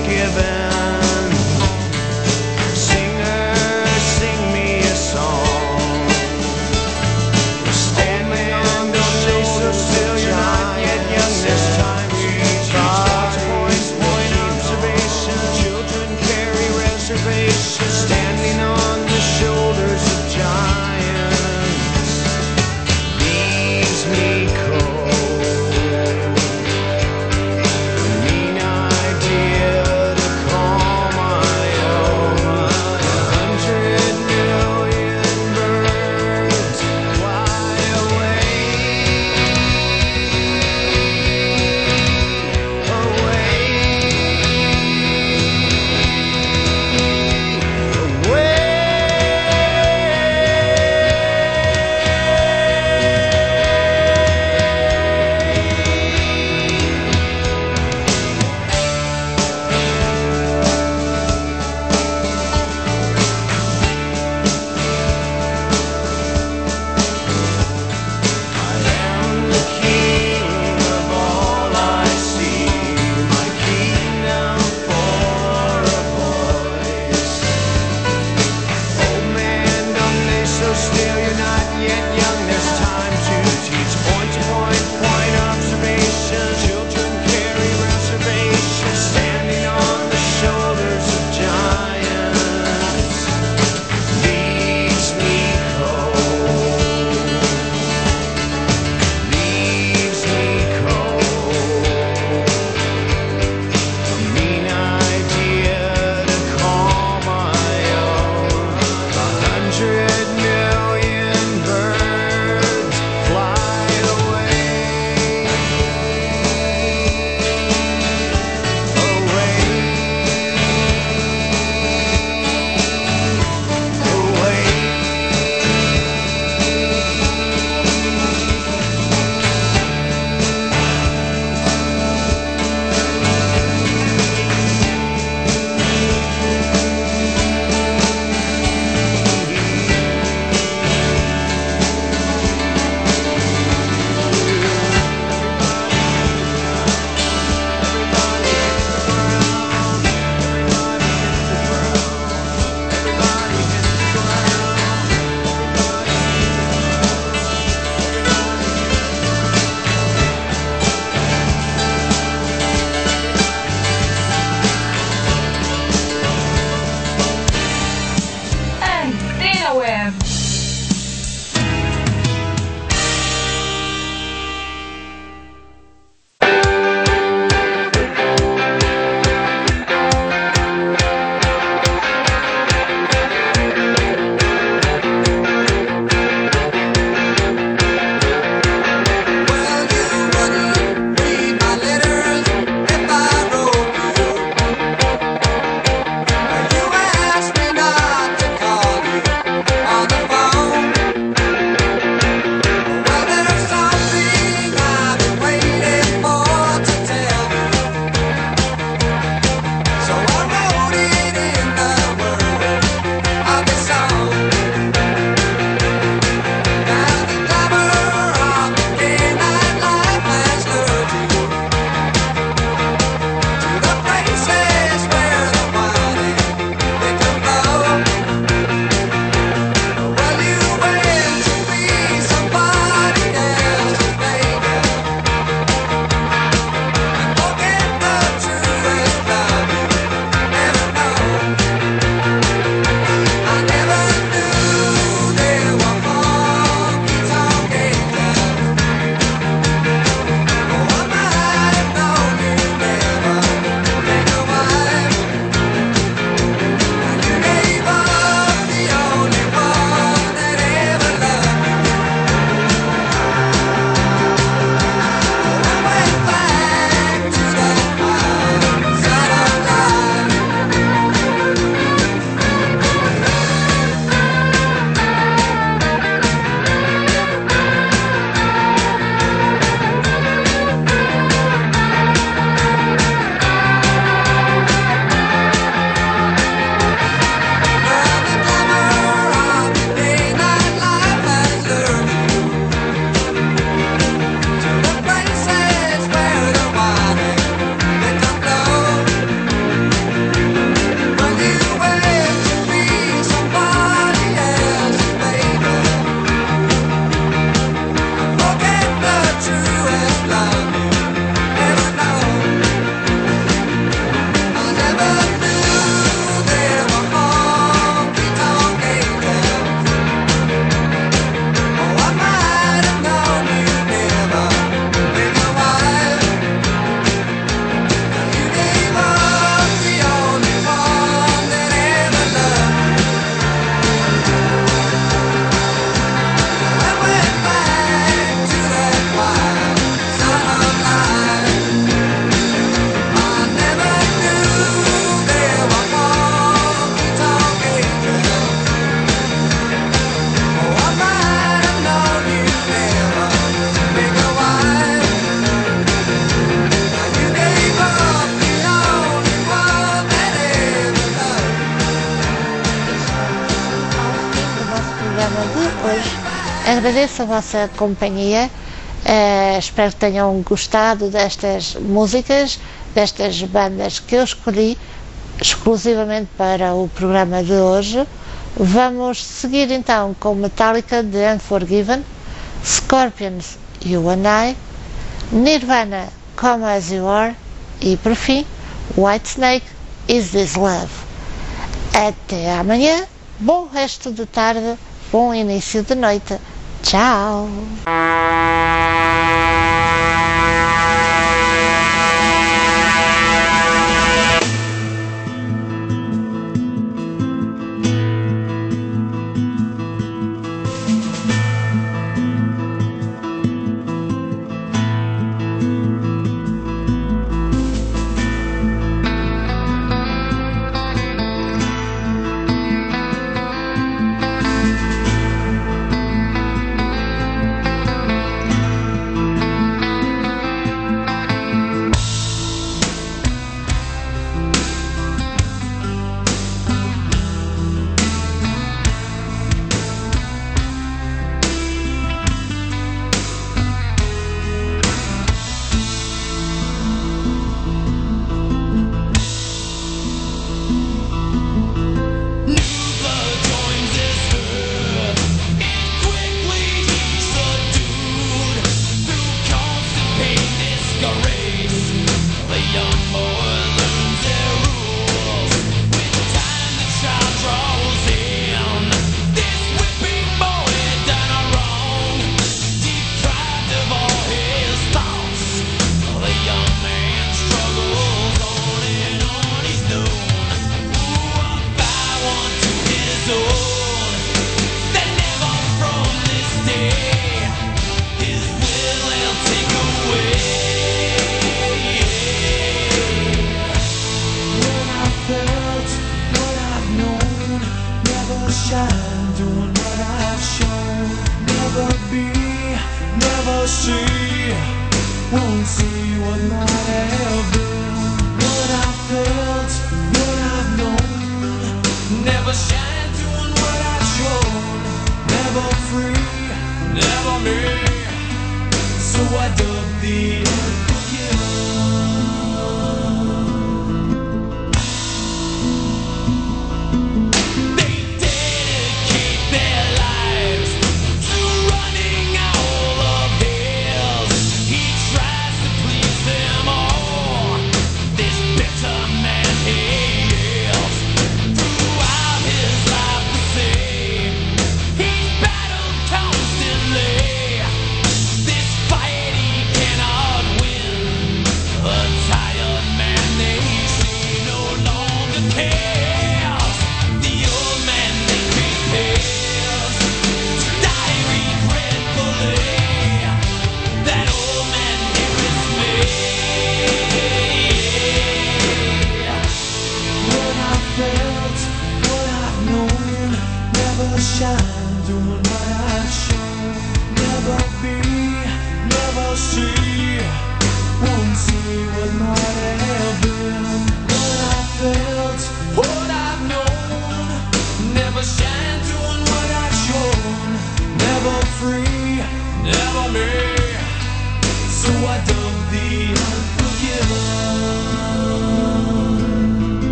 agradeço a vossa companhia, uh, espero que tenham gostado destas músicas, destas bandas que eu escolhi exclusivamente para o programa de hoje. Vamos seguir então com Metallica, The Unforgiven, Scorpions, You and I, Nirvana, Come As You Are e, por fim, Whitesnake, Is This Love. Até amanhã, bom resto de tarde, bom início de noite. Tchau!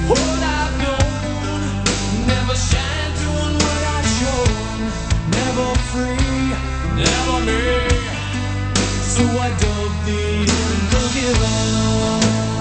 All I've known, never shine to what I've shown. Never free, never me. So I dug the unforgiven.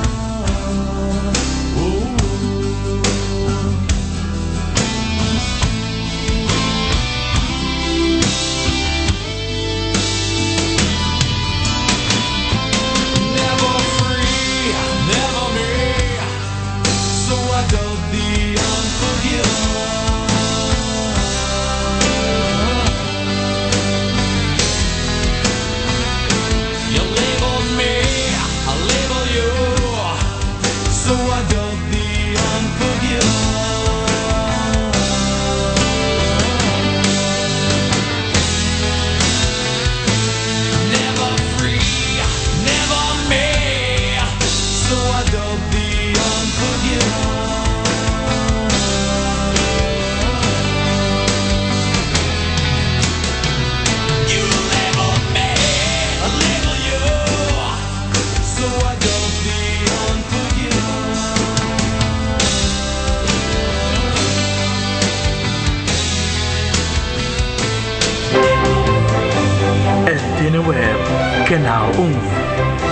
Antena Web, Canal onze.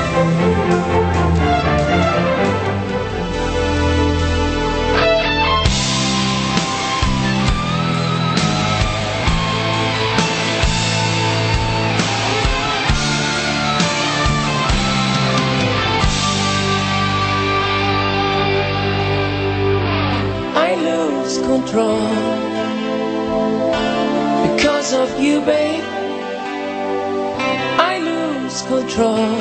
I lose control because of you, babe. I lose control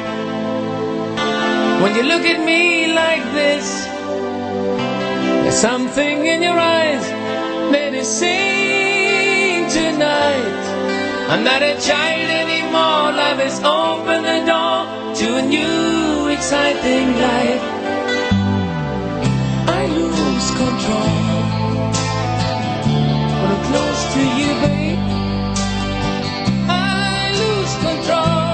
when you look at me like this. There's something in your eyes that is saying tonight, I'm not a child anymore. Life has opened the door to a new exciting life. I lose control when I'm close to you, babe. I lose control.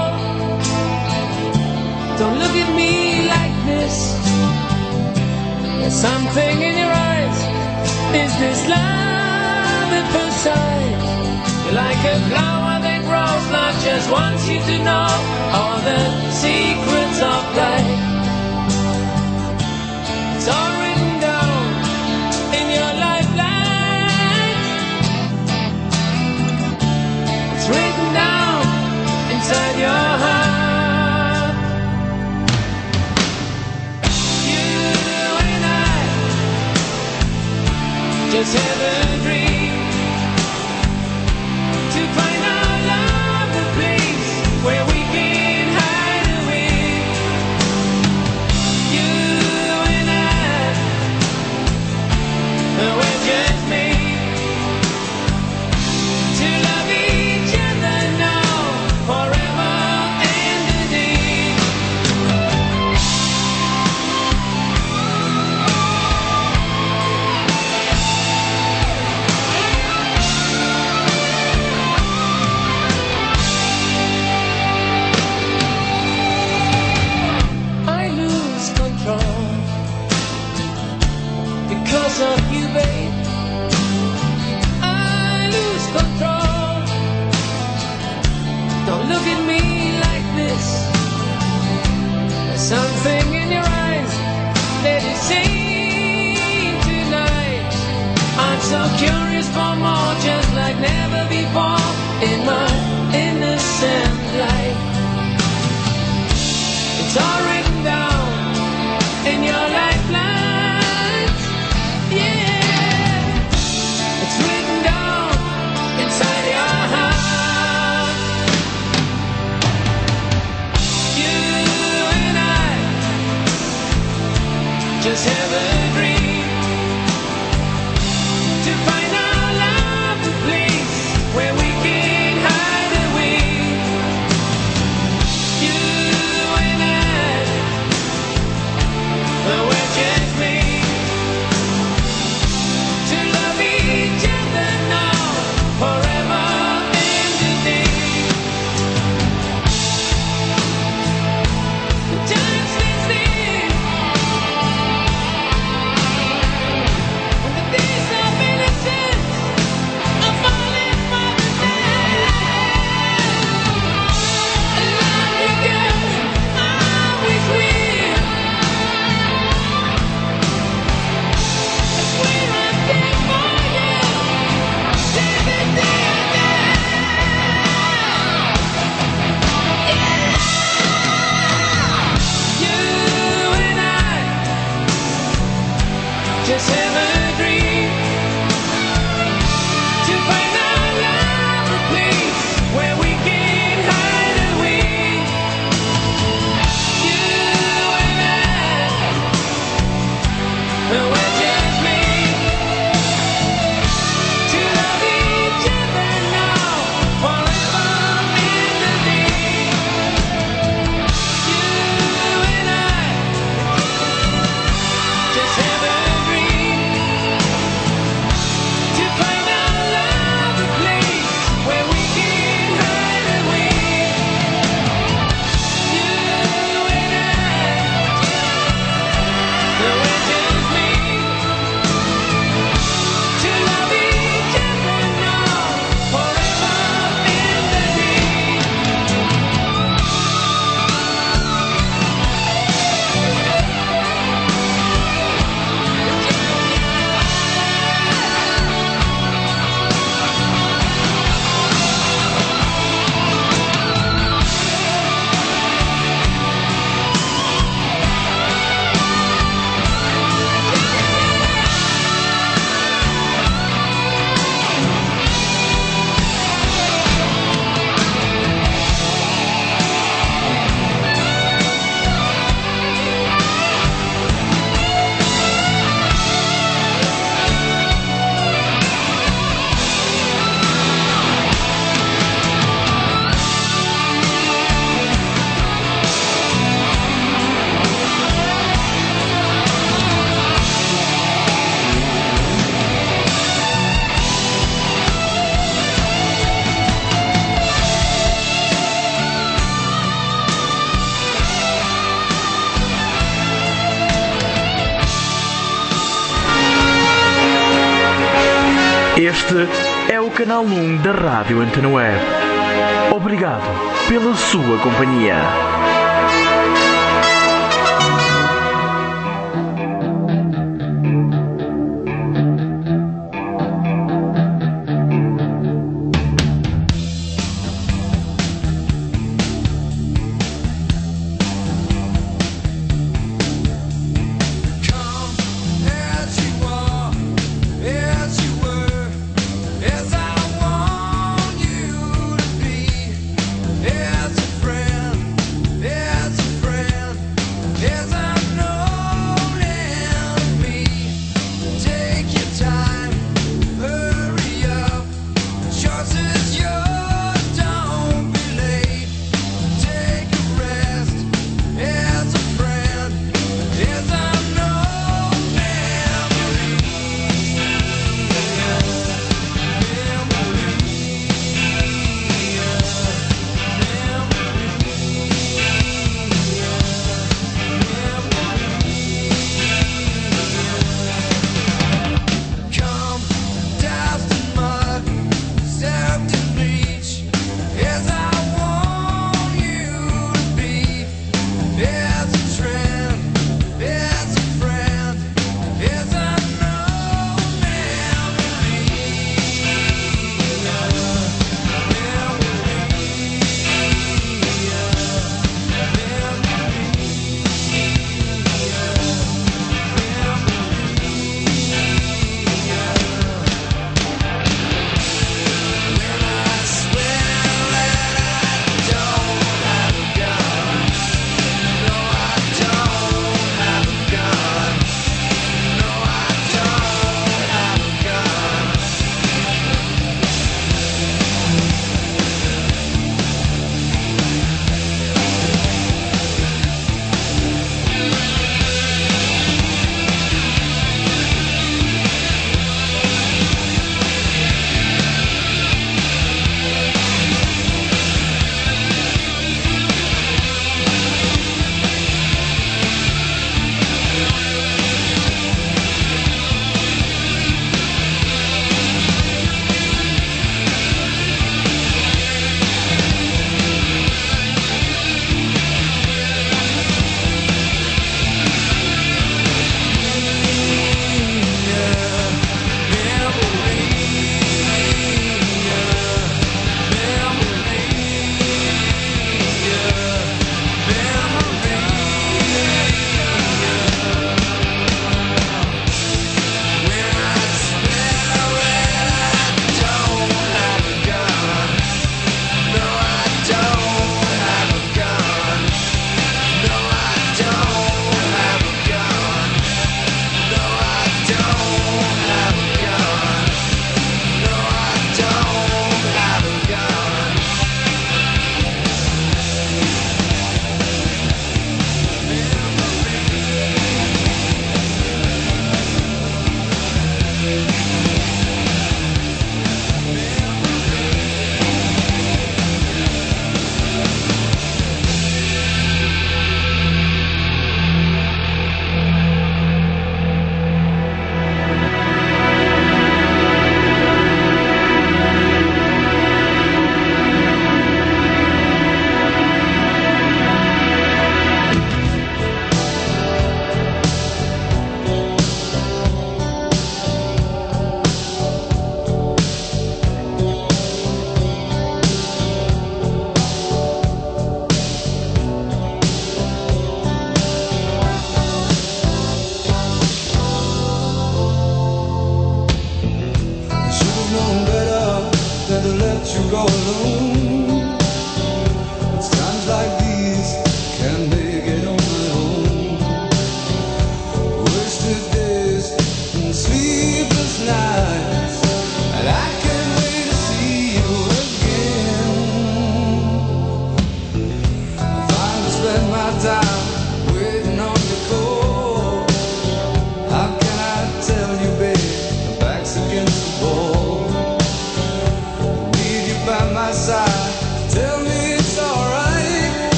Don't look at me like this. There's something in your eyes. Is this love at first sight? You're like a flower that grows. Love just wants you to know all the secrets of life. It's all written down in your lifeline. It's written down inside your heart. You and I just have a dream to find our love, the place where we can hide away. You and I, we're just made to love each other now, forever and a day. I lose control because of you, babe. I lose control. Don't look at me like this. There's something in your eyes that is saying tonight, I'm so curious for more, just like never before in my innocent life. It's all written down in your lifelines. Yeah, it's written down inside your heart. You and I just have a dream to find our love, the place where we can hide away. You and I, we're just made to love each other now, forever and a day. The time stands still. Just have a dream to find our love, a place where we can hide away. You and I, we're just made to love each other now, forever and a day. You and I, just have a dream to find our love, a place where we can hide away. You and I, we're just made to love each other now, forever and a day. Este é o canal um da Rádio Antena Web. Obrigado pela sua companhia.